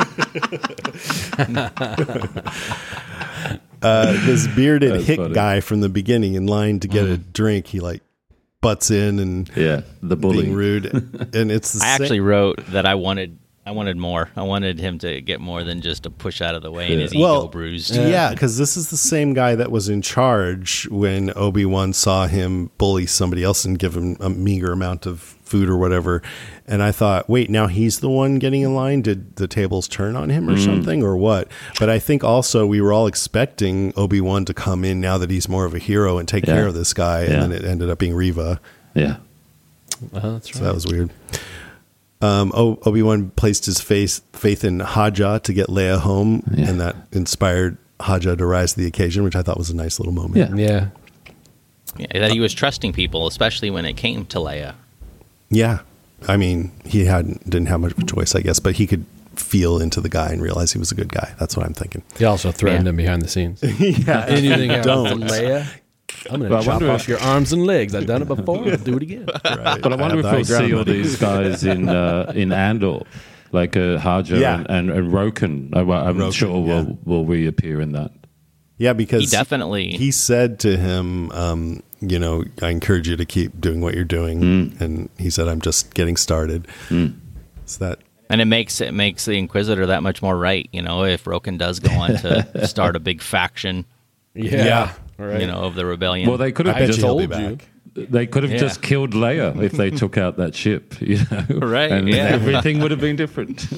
uh, this bearded That's hick funny. guy from the beginning in line to get a drink, he like butts in and Yeah. The bully. being rude. And it's the I same- actually wrote that I wanted I wanted more. I wanted him to get more than just a push out of the way and his Well, ego bruised. Yeah, because this is the same guy that was in charge when Obi-Wan saw him bully somebody else and give him a meager amount of food or whatever. And I thought, wait, now he's the one getting in line? Did the tables turn on him or something or what? But I think also we were all expecting Obi-Wan to come in now that he's more of a hero and take Yeah. care of this guy. And Yeah. then it ended up being Riva. Yeah. Uh, that's right. So that was weird. Um, o- Obi-Wan placed his face, faith in Haja to get Leia home, Yeah. and that inspired Haja to rise to the occasion, which I thought was a nice little moment. Yeah. Yeah. Yeah, that he was trusting people, especially when it came to Leia. Yeah. I mean, he hadn't didn't have much of a choice, I guess, but he could feel into the guy and realize he was a good guy. That's what I'm thinking. He also threatened Yeah. him behind the scenes. Yeah. Anything happens to Don't. Leia, I'm going Well, I to chop wonder off if- your arms and legs. I've done it before. I'll do it again. Right. But I wonder have if the we'll high ground see all money. these guys in uh, in Andor, like uh, Haja Yeah. and, and, and Roken. I, I'm Roken, sure will yeah. will reappear in that. Yeah, because He definitely- he said to him, um, you know, I encourage you to keep doing what you're doing. Mm. And he said, I'm just getting started. So that And it makes it makes the Inquisitor that much more right, you know, if Roken does go on to start a big faction, Yeah. Yeah. All right. you know, of the rebellion. Well, they could have I just he'll be told you. back. they could have Yeah. just killed Leia if they took out that ship, you know, Right, And yeah. everything would have been different.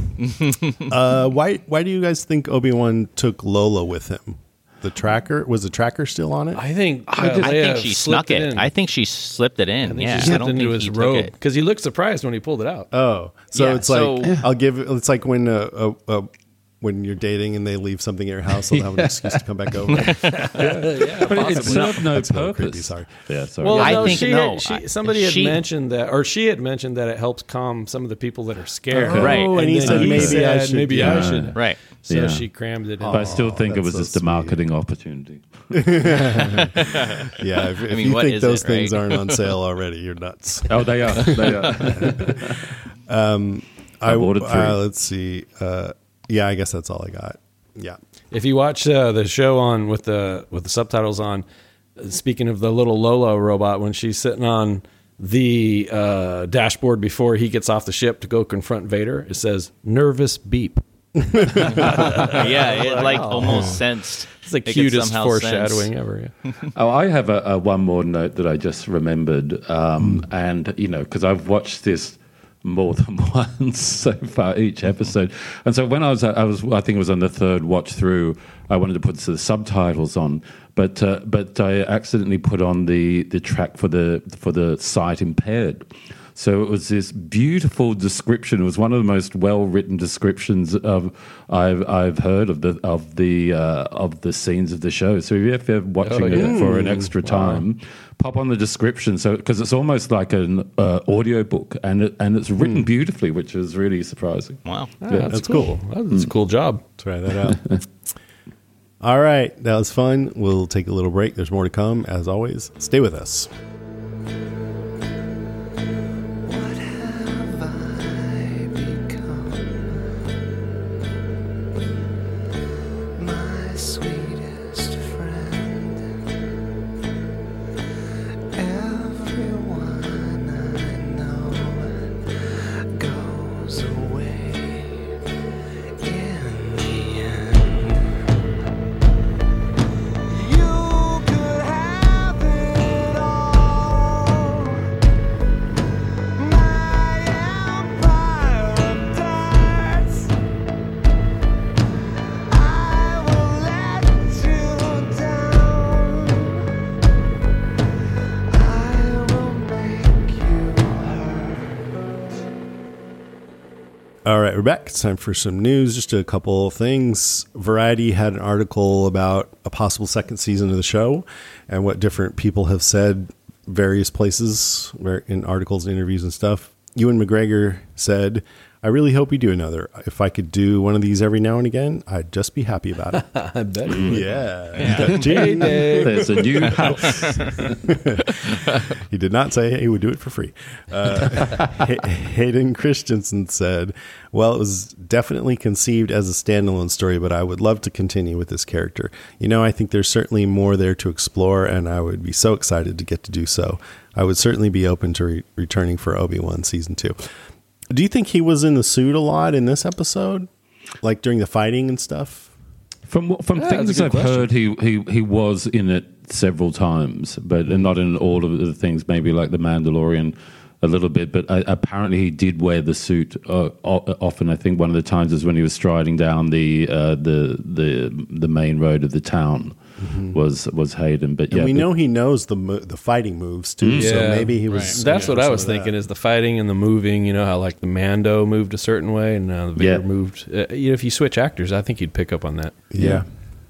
Uh, why why do you guys think Obi-Wan took Lola with him? The tracker, was the tracker still on it? I think uh, I Leia think she slipped snuck it. in. I think she slipped it in. I think yeah, she I slipped don't into think his he took robe it. because he looked surprised when he pulled it out. Oh, so Yeah, it's like so- I'll give. It's like when a, a, a when you're dating and they leave something at your house, they'll have an excuse to come back over. But it served no That's a little purpose. creepy, sorry. Yeah, sorry. Well, I no, think- she no, had, she, I- somebody had she- mentioned that, or she had mentioned that it helps calm some of the people that are scared. Oh, Right. and he then said maybe I said, should. maybe yeah. I should. Right. So Yeah. she crammed it in. But I still think it that's was so just a sweet. marketing opportunity. Yeah, if, I if mean, you what think is those it, things right? aren't on sale already, you're nuts. Oh, they are. They are. I ordered three. Uh, let's see. Uh, yeah, I guess that's all I got. Yeah. If you watch uh, the show on with the with the subtitles on, uh, speaking of the little Lola robot, when she's sitting on the uh, dashboard before he gets off the ship to go confront Vader, it says "nervous beep." Yeah, it like almost sensed. It's the it could cutest somehow foreshadowing sense. ever. Yeah. Oh, I have a, a one more note that I just remembered, um, and you know, because I've watched this more than once so far each episode, and so when I was, I was, I think it was on the third watch through, I wanted to put the subtitles on, but uh, but I accidentally put on the the track for the for the sight impaired. So it was this beautiful description. It was one of the most well-written descriptions of I've I've heard of the of the uh, of the scenes of the show. So if you're watching Oh, it yeah. for an extra time, pop on the description. So because it's almost like an uh, audio book, and it, and it's written beautifully, which is really surprising. Wow. Ah, that's, that's cool. That's a cool job. Try that out. All right. That was fun. We'll take a little break. There's more to come. As always, stay with us. Sweetest friend, everyone I know goes away in the end. You could have it all, my empire of darts. I will let you down. I will make you hurt. All right, we're back. It's time for some news. Just a couple of things. Variety had an article about a possible second season of the show and what different people have said various places where in articles and interviews and stuff. Ewan McGregor said, I really hope we do another. If I could do one of these every now and again, I'd just be happy about it. I bet. Yeah. Hey, Dave. There's a new house. He did not say he would do it for free. Uh, Hay- Hayden Christensen said, well, it was definitely conceived as a standalone story, but I would love to continue with this character. You know, I think there's certainly more there to explore, and I would be so excited to get to do so. I would certainly be open to re- returning for Obi-Wan season two. Do you think he was in the suit a lot in this episode? Like during the fighting and stuff? From what- from Yeah, things that's a I've good question. heard, he, he he was in it several times, but not in all of the things. Maybe like the Mandalorian, a little bit. But uh, apparently, he did wear the suit uh, o- often. I think one of the times was when he was striding down the uh, the the the main road of the town. Was was Hayden? But And yeah, we but- know he knows the mo- the fighting moves too, so Yeah. maybe he was. That's what I was some of that. thinking is the fighting and the moving. You know how like the Mando moved a certain way and uh, the Vader Yeah. moved. Uh, you know, if you switch actors, I think you'd pick up on that. Yeah.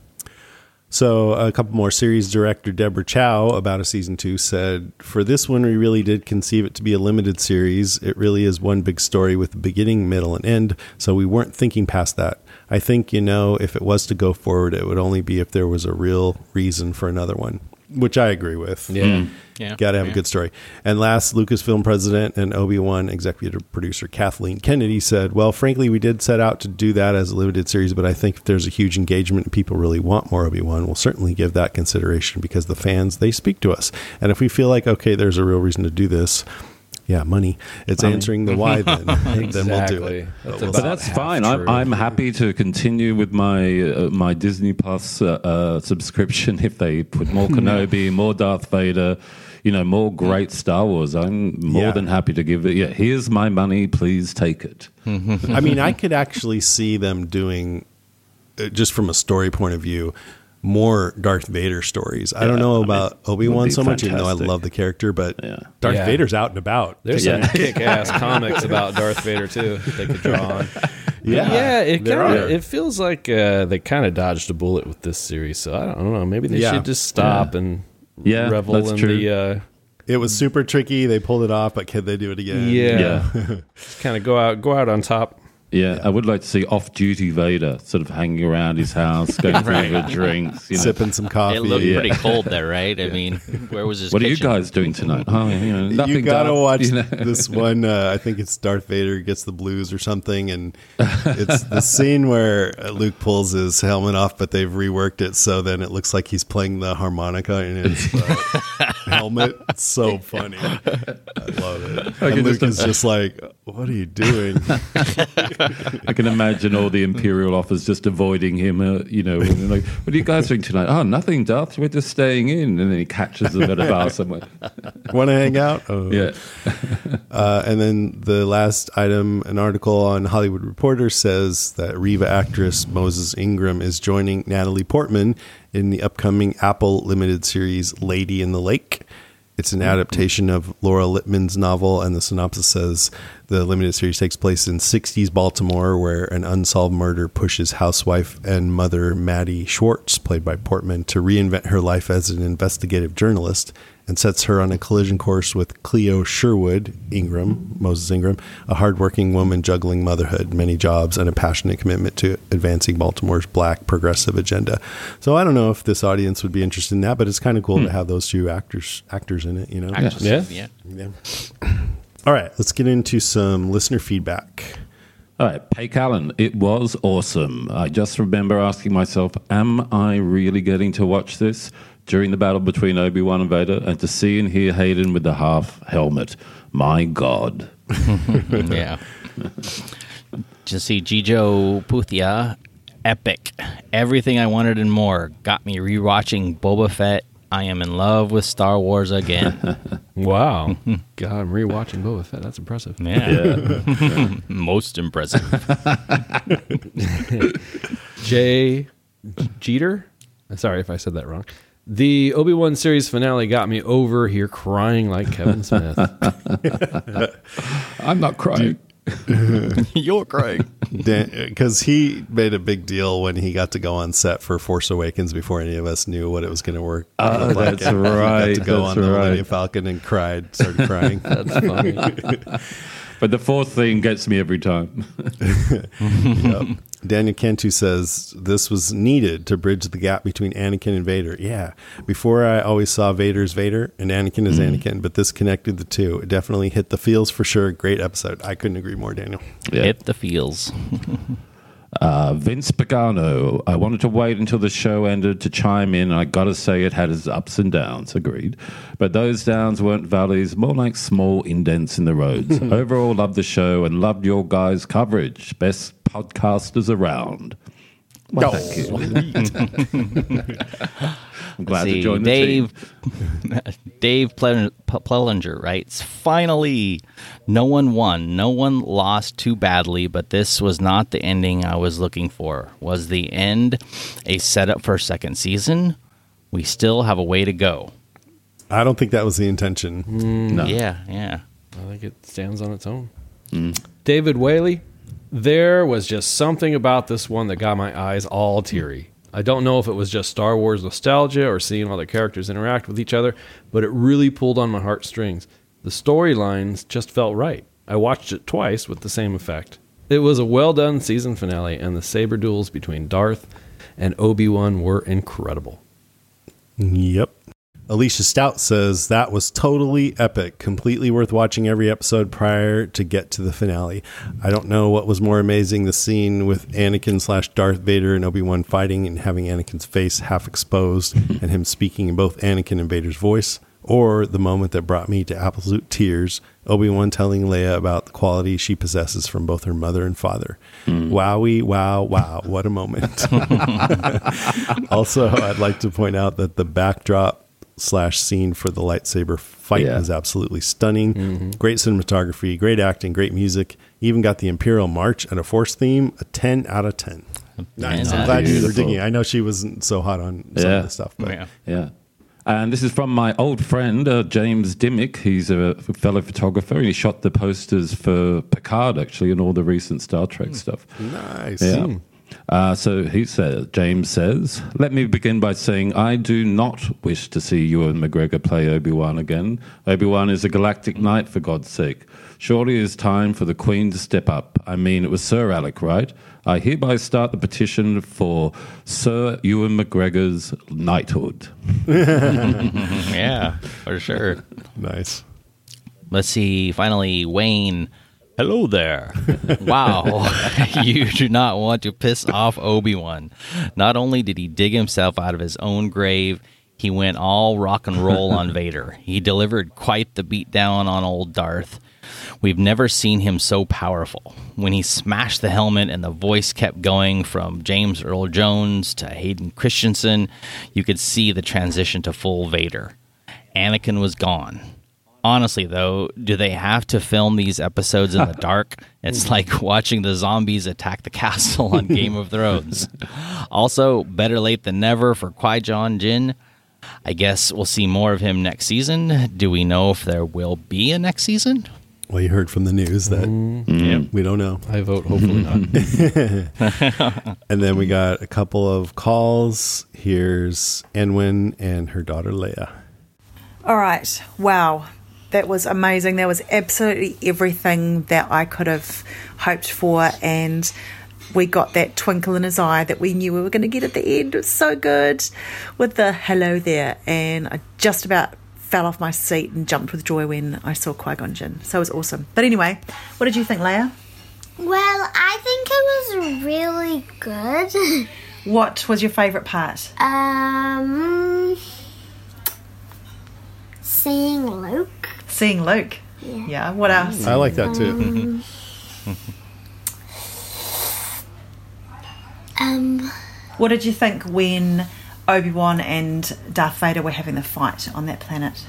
So a couple more. Series director Deborah Chow about a season two said, for this one, we really did conceive it to be a limited series. It really is one big story with a beginning, middle, and end. So we weren't thinking past that. I think, you know, if it was to go forward, it would only be if there was a real reason for another one, which I agree with. Yeah. Yeah. Got to have Yeah. a good story. And last, Lucasfilm president and Obi-Wan executive producer Kathleen Kennedy said, well, frankly, we did set out to do that as a limited series, but I think if there's a huge engagement and people really want more Obi-Wan, we'll certainly give that consideration because the fans, they speak to us. And if we feel like, okay, there's a real reason to do this, yeah, money. It's answering the why then. Then we'll do Exactly. it. That's we'll about But that's half fine. true. I'm, I'm happy to continue with my uh, my Disney Plus uh, uh, subscription if they put more Kenobi, more Darth Vader, you know, more great Star Wars. I'm more Yeah. than happy to give it. Yeah, here's my money. Please take it. I mean, I could actually see them doing, uh, just from a story point of view, more Darth Vader stories. I don't know I mean, about it would Obi-Wan be so much, even though I fantastic. love the character, but Yeah. Darth Yeah. Vader's out and about. There's Yeah. some kick-ass comics about Darth Vader too that they could draw on. Yeah, yeah, it there kind are. of it feels like uh, they kind of dodged a bullet with this series. So I don't, I don't know. Maybe they Yeah. should just stop Yeah. and Yeah, revel that's in true. the uh, It was super tricky. They pulled it off, but can they do it again? yeah, Yeah. kind of go out go out on top. Yeah, I would like to see off-duty Vader sort of hanging around his house, going for the drinks. You know. Sipping some coffee. It looked Yeah. pretty cold there, right? I mean, where was his What are you kitchen? guys doing tonight? Oh, you know, nothing You gotta dark, watch you know. this one. Uh, I think it's Darth Vader gets the blues or something, and it's the scene where uh, Luke pulls his helmet off, but they've reworked it so then it looks like he's playing the harmonica in his uh, helmet. It's so funny. I love it. And can Luke just- is just like, "What are you doing?" I can imagine all the Imperial officers just avoiding him. Uh, you know, and they're like, "What are you guys doing tonight?" "Oh, nothing, Darth. We're just staying in." And then he catches them at a bar somewhere. Want to hang out? Oh. Yeah, Uh, and then the last item, an article on Hollywood Reporter says that Reva actress Moses Ingram is joining Natalie Portman in the upcoming Apple limited series Lady in the Lake. It's an adaptation of Laura Lippman's novel, and the synopsis says the limited series takes place in sixties Baltimore, where an unsolved murder pushes housewife and mother Maddie Schwartz, played by Portman, to reinvent her life as an investigative journalist, and sets her on a collision course with Cleo Sherwood Ingram, Moses Ingram, a hardworking woman juggling motherhood, many jobs, and a passionate commitment to advancing Baltimore's black progressive agenda. So I don't know if this audience would be interested in that, but it's kind of cool to have those two actors actors in it, you know? Actors, Yeah. yeah. Yeah. All right, let's get into some listener feedback. All right, Pake Allen, it was awesome. I just remember asking myself, am I really getting to watch this during the battle between Obi-Wan and Vader, and to see and hear Hayden with the half helmet? My God. Yeah. Just see Gijo Puthia, epic. Everything I wanted and more. Got me rewatching Boba Fett. I am in love with Star Wars again. Wow, God, I'm rewatching Boba Fett. That's impressive. Yeah. Most impressive. Jay Jeter. Sorry if I said that wrong. The Obi-Wan series finale got me over here crying like Kevin Smith. I'm not crying. You're crying. Because he made a big deal when he got to go on set for Force Awakens before any of us knew what it was going to work. Oh, look like. that's And he right, got to go that's on the right. Millennium Falcon and cried, started crying. That's funny. But the fourth thing gets me every time. Yep. Daniel Cantu says this was needed to bridge the gap between Anakin and Vader. Yeah. Before I always saw Vader as Vader and Anakin as Anakin, but this connected the two. It definitely hit the feels for sure. Great episode. I couldn't agree more, Daniel. Yeah. Hit the feels. Uh, Vince Pagano, I wanted to wait until the show ended to chime in. I got to say it had its ups and downs, agreed. But those downs weren't valleys, more like small indents in the roads. Overall, loved the show and loved your guys' coverage. Best podcasters around. Well, thank you. I'm glad to See, join the Dave, team. Dave Ple- P- Plellinger writes, finally, no one won. No one lost too badly, but this was not the ending I was looking for. Was the end a setup for a second season? We still have a way to go. I don't think that was the intention. No. Yeah, yeah. I think it stands on its own. David Whaley, there was just something about this one that got my eyes all teary. I don't know if it was just Star Wars nostalgia or seeing all the characters interact with each other, but it really pulled on my heartstrings. The storylines just felt right. I watched it twice with the same effect. It was a well-done season finale, and the saber duels between Darth and Obi-Wan were incredible. Yep. Alicia Stout says that was totally epic, completely worth watching every episode prior to get to the finale. I don't know what was more amazing, the scene with Anakin slash Darth Vader and Obi-Wan fighting and having Anakin's face half exposed and him speaking in both Anakin and Vader's voice, or the moment that brought me to absolute tears, Obi-Wan telling Leia about the quality she possesses from both her mother and father. Wowie, wow, wow, what a moment. Also, I'd like to point out that the backdrop slash scene for the lightsaber fight Yeah. is absolutely stunning. Great cinematography, great acting, great music. Even got the Imperial March and a Force theme, a ten out of ten. Nice. I'm glad you were Beautiful. digging. I know she wasn't so hot on some Yeah. of the stuff, but Yeah. Yeah. And this is from my old friend, uh, James Dimmick. He's a fellow photographer, and he shot the posters for Picard, actually, and all the recent Star Trek stuff. Nice. Yeah. Hmm. Uh, so he says, James says, let me begin by saying I do not wish to see Ewan McGregor play Obi-Wan again. Obi-Wan is a galactic knight, for God's sake. Surely it is time for the Queen to step up. I mean, it was Sir Alec, right? I hereby start the petition for Sir Ewan McGregor's knighthood. Yeah, for sure. Nice. Let's see. Finally, Wayne. Hello there. Wow. You do not want to piss off Obi-Wan. Not only did he dig himself out of his own grave, he went all rock and roll on Vader. He delivered quite the beatdown on old Darth. We've never seen him so powerful. When he smashed the helmet and the voice kept going from James Earl Jones to Hayden Christensen, you could see the transition to full Vader. Anakin was gone. Honestly, though, do they have to film these episodes in the dark? It's like watching the zombies attack the castle on Game of Thrones. Also, better late than never for Qui-Gon Jinn. I guess we'll see more of him next season. Do we know if there will be a next season? Well, you heard from the news that Mm. we don't know. I vote hopefully not. And then we got a couple of calls. Here's Enwin and her daughter Leia. All right. Wow. That was amazing. That was absolutely everything that I could have hoped for. And we got that twinkle in his eye that we knew we were going to get at the end. It was so good with the hello there. And I just about fell off my seat and jumped with joy when I saw Qui-Gon Jinn. So it was awesome. But anyway, what did you think, Leia? Well, I think it was really good. What was your favourite part? Um, seeing Luke. Seeing Luke. Yeah. Yeah. What else? I like that too. Um, um, What did you think when Obi-Wan and Darth Vader were having the fight on that planet?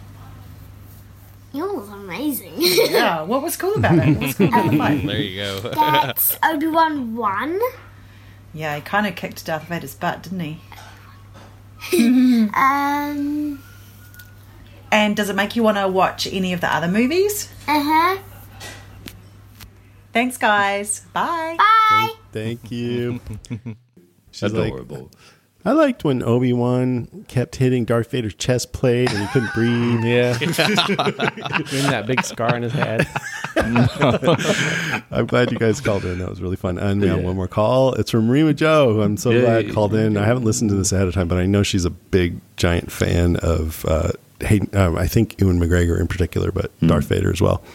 it was amazing. Yeah. What was cool about it? What was cool about the fight? There you go. That Obi-Wan won. Yeah, he kind of kicked Darth Vader's butt, didn't he? Um, And does it make you want to watch any of the other movies? uh-huh. Thanks, guys. Bye. Bye. Thank you. She's like, Adorable. I liked when Obi-Wan kept hitting Darth Vader's chest plate and he couldn't breathe. Yeah. And that big scar on his head. I'm glad you guys called in. That was really fun. And we have one more call. It's from Rima Joe, who I'm so Yay. glad called in. I haven't listened to this ahead of time, but I know she's a big, giant fan of, uh, Hayden, um, I think Ewan McGregor in particular, but Darth Vader as well.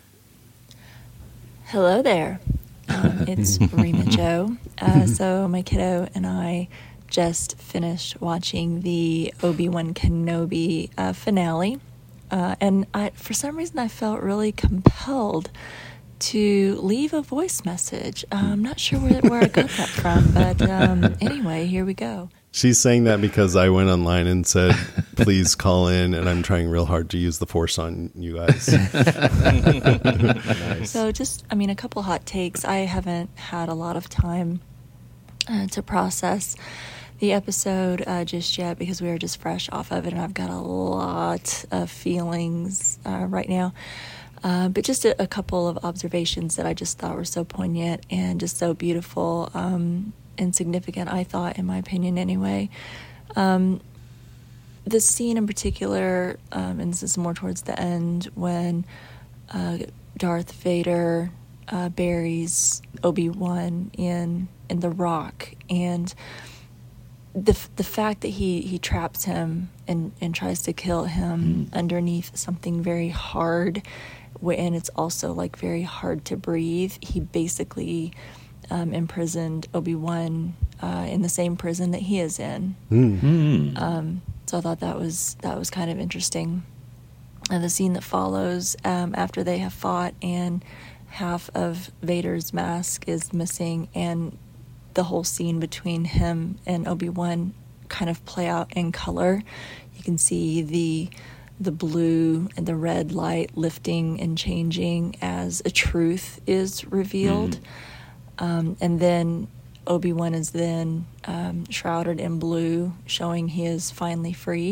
Hello there. Um, it's Rima Joe. Uh, so my kiddo and I just finished watching the Obi-Wan Kenobi uh, finale. Uh, and I, for some reason, I felt really compelled to leave a voice message. Uh, I'm not sure where, where I got that from, but um, anyway, here we go. She's saying that because I went online and said, please call in, and I'm trying real hard to use the force on you guys. Nice. So just, I mean, a couple hot takes. I haven't had a lot of time uh, to process the episode uh, just yet because we are just fresh off of it, and I've got a lot of feelings uh, right now. Uh, but just a, a couple of observations that I just thought were so poignant and just so beautiful um, and significant, I thought, in my opinion anyway. Um, the scene in particular, um, and this is more towards the end, when uh, Darth Vader uh, buries Obi-Wan in in the rock, and the the fact that he, he traps him and, and tries to kill him mm. underneath something very hard, and it's also like very hard to breathe. He basically um, imprisoned Obi-Wan uh, in the same prison that he is in. Mm. Um, so I thought that was that was kind of interesting. And the scene that follows um, after they have fought and half of Vader's mask is missing, and the whole scene between him and Obi-Wan kind of play out in color. You can see the the blue and the red light lifting and changing as a truth is revealed. Mm. Um, and then Obi-Wan is then um, shrouded in blue, showing he is finally free,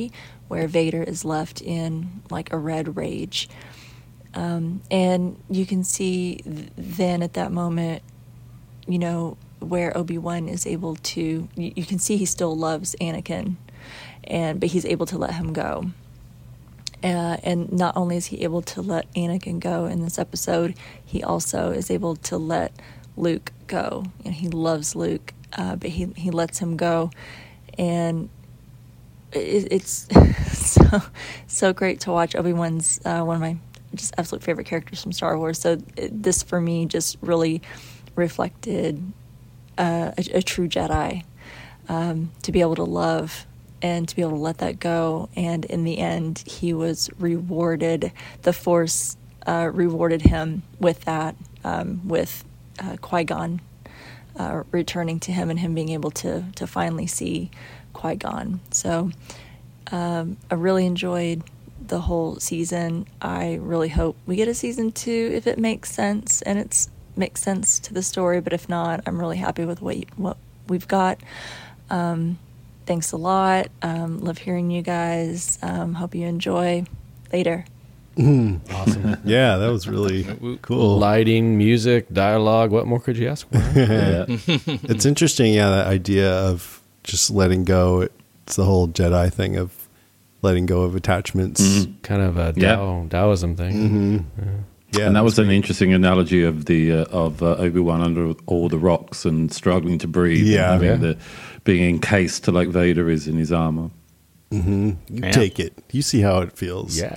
where Vader is left in like a red rage. Um, and you can see th- then at that moment, you know, where Obi-Wan is able to, you, you can see he still loves Anakin, and but he's able to let him go. Uh, and not only is he able to let Anakin go in this episode, he also is able to let Luke go. And he loves Luke, uh, but he, he lets him go. And it, it's so, so great to watch. Obi-Wan's uh, one of my just absolute favorite characters from Star Wars. So it, this for me just really reflected uh, a, a true Jedi, um, to be able to love and to be able to let that go. And in the end, he was rewarded. The Force uh, rewarded him with that, um, with uh, Qui-Gon uh, returning to him and him being able to to finally see Qui-Gon. So um, I really enjoyed the whole season. I really hope we get a season two if it makes sense and it's makes sense to the story. But if not, I'm really happy with what you, what we've got. Um, thanks a lot. Um, love hearing you guys. Um, hope you enjoy. Later. Awesome. Yeah, that was really cool. Lighting, music, dialogue. What more could you ask for? Yeah. It's interesting, yeah, that idea of just letting go. It's the whole Jedi thing of letting go of attachments. Mm-hmm. Kind of a Yeah. Tao, Taoism thing. Mm-hmm. Yeah. Yeah, and that that's was an great. interesting analogy of the uh, of uh, Obi-Wan under all the rocks and struggling to breathe. Yeah. and having Yeah. the being encased like Vader is in his armor. Mm-hmm. You Yeah. take it. You see how it feels. Yeah.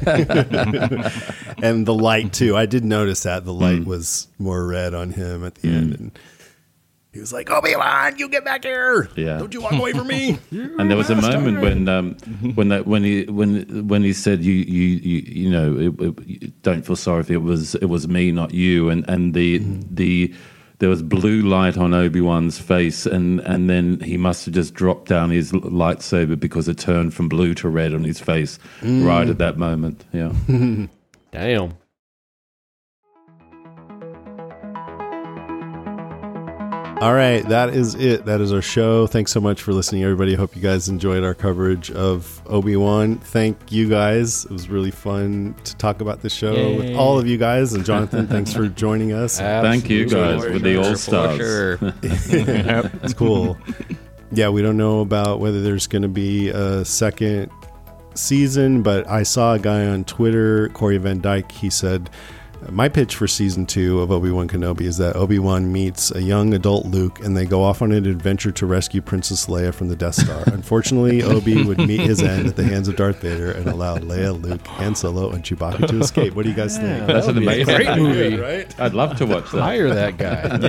And the light too. I did notice that the light Mm. was more red on him at the end, and he was like, "Obi-Wan, you get back here! Yeah. Don't you walk away from me!" And there was a moment when um, when that when he when when he said you you you, you know it, it, you don't feel sorry if it was it was me, not you, and and the the there was blue light on Obi-Wan's face, and and then he must have just dropped down his l- lightsaber because it turned from blue to red on his face right at that moment. Yeah. Damn. All right, that is it. That is our show. Thanks so much for listening, everybody. Hope you guys enjoyed our coverage of Obi-Wan. Thank you guys. It was really fun to talk about the show Yay. with all of you guys. And Jonathan, thanks for joining us. Thank you guys Absolutely. with the For All Stars. sure. It's cool. Yeah, we don't know about whether there's going to be a second season, but I saw a guy on Twitter, Corey Van Dyke. He said, my pitch for season two of Obi-Wan Kenobi is that Obi-Wan meets a young adult Luke and they go off on an adventure to rescue Princess Leia from the Death Star. Unfortunately, Obi would meet his end at the hands of Darth Vader and allow Leia, Luke, Han Solo, and Chewbacca to escape. What do you guys think? That's an amazing Great movie. Good, right? I'd love to watch that. Hire that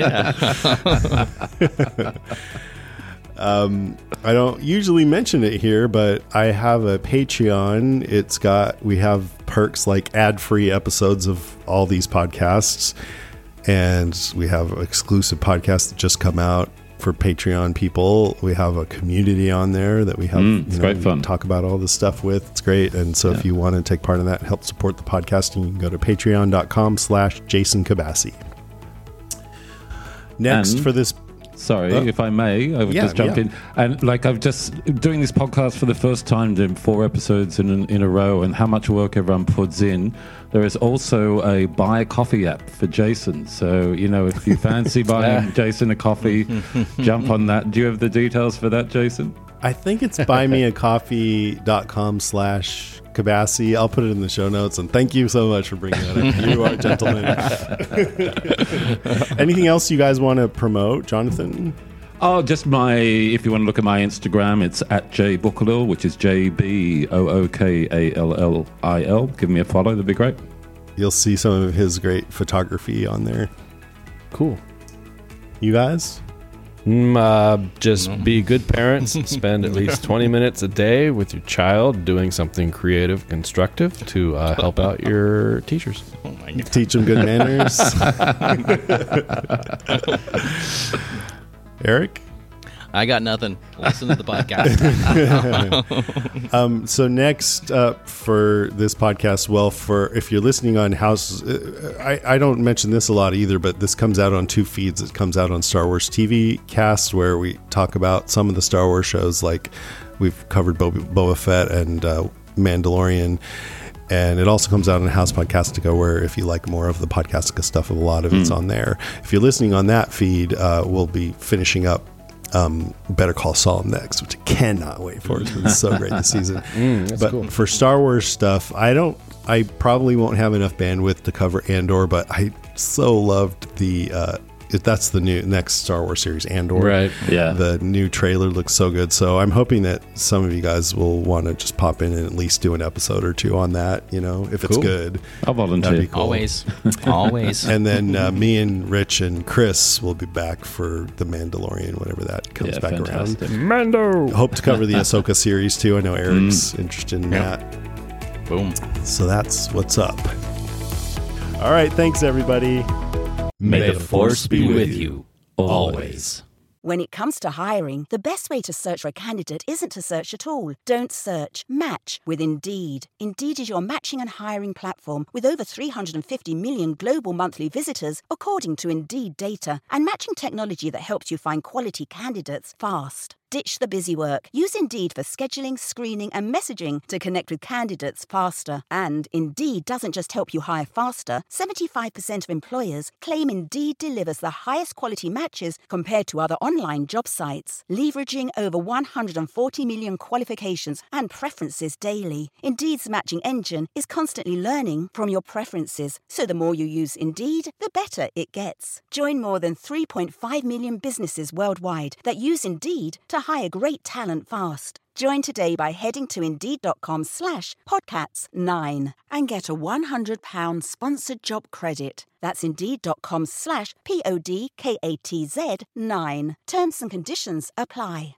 guy. Um, I don't usually mention it here, but I have a Patreon. It's got, we have perks like ad-free episodes of all these podcasts, and we have exclusive podcasts that just come out for Patreon people. We have a community on there that we have, Mm, it's you know, great fun. talk about all this stuff with. It's great. And so if you want to take part in that and help support the podcasting, you can go to patreon.com slash Jason Kabassi. Next And- for this Sorry, Oh. if I may, I would Yeah, just jump yeah. in. And like I've just doing this podcast for the first time, doing four episodes in in a row, and how much work everyone puts in. There is also a buy a coffee app for Jason. So you know, if you fancy buying Jason a coffee, jump on that. Do you have the details for that, Jason? I think it's buymeacoffee.com slash Kabassi. I'll put it in the show notes. And thank you so much for bringing that up. You are a gentleman. Anything else you guys want to promote, Jonathan? Oh, just my, if you want to look at my Instagram, it's at jbookalil, which is J B O O K A L L I L. Give me a follow, that'd be great. You'll see some of his great photography on there. Cool. You guys? Mm, uh, just be good parents. Spend at least twenty minutes a day with your child doing something creative, constructive to uh, help out your teachers. Oh my God. Teach them good manners. Eric? I got nothing. Listen to the podcast. um, so next up for this podcast, well, for if you're listening on House, uh, I, I don't mention this a lot either, but this comes out on two feeds. It comes out on Star Wars T V Cast, where we talk about some of the Star Wars shows, like we've covered Bo- Boba Fett and uh, Mandalorian. And it also comes out on House Podcastica, where if you like more of the Podcastica stuff, a lot of it's mm. on there. If you're listening on that feed, uh, we'll be finishing up um, Better Call Saul next, which I cannot wait for. It's been so great this season. Mm, that's but cool. for Star Wars stuff, I don't. I probably won't have enough bandwidth to cover Andor, but I so loved the. Uh, If that's the new next Star Wars series, Andor. Right. Yeah. The new trailer looks so good. So I'm hoping that some of you guys will want to just pop in and at least do an episode or two on that, you know, if it's Cool. good. I'll volunteer. That'd be cool. Always. Always. And then uh, me and Rich and Chris will be back for The Mandalorian, whenever that comes Yeah, back fantastic. around. Mando. Hope to cover the Ahsoka series too. I know Eric's interested in Yeah. that. Boom. So that's what's up. All right. Thanks, everybody. May the force be with you. Always. When it comes to hiring, the best way to search for a candidate isn't to search at all. Don't search. Match with Indeed. Indeed is your matching and hiring platform with over three hundred fifty million global monthly visitors, according to Indeed data, and matching technology that helps you find quality candidates fast. Ditch the busy work. Use Indeed for scheduling, screening, and messaging to connect with candidates faster. And Indeed doesn't just help you hire faster. seventy-five percent of employers claim Indeed delivers the highest quality matches compared to other online job sites, leveraging over one hundred forty million qualifications and preferences daily. Indeed's matching engine is constantly learning from your preferences, so the more you use Indeed, the better it gets. Join more than three point five million businesses worldwide that use Indeed to hire great talent fast. Join today by heading to Indeed.com slash Podcats nine and get a one hundred pounds sponsored job credit. That's Indeed.com slash P O D K A T Z nine. Terms and conditions apply.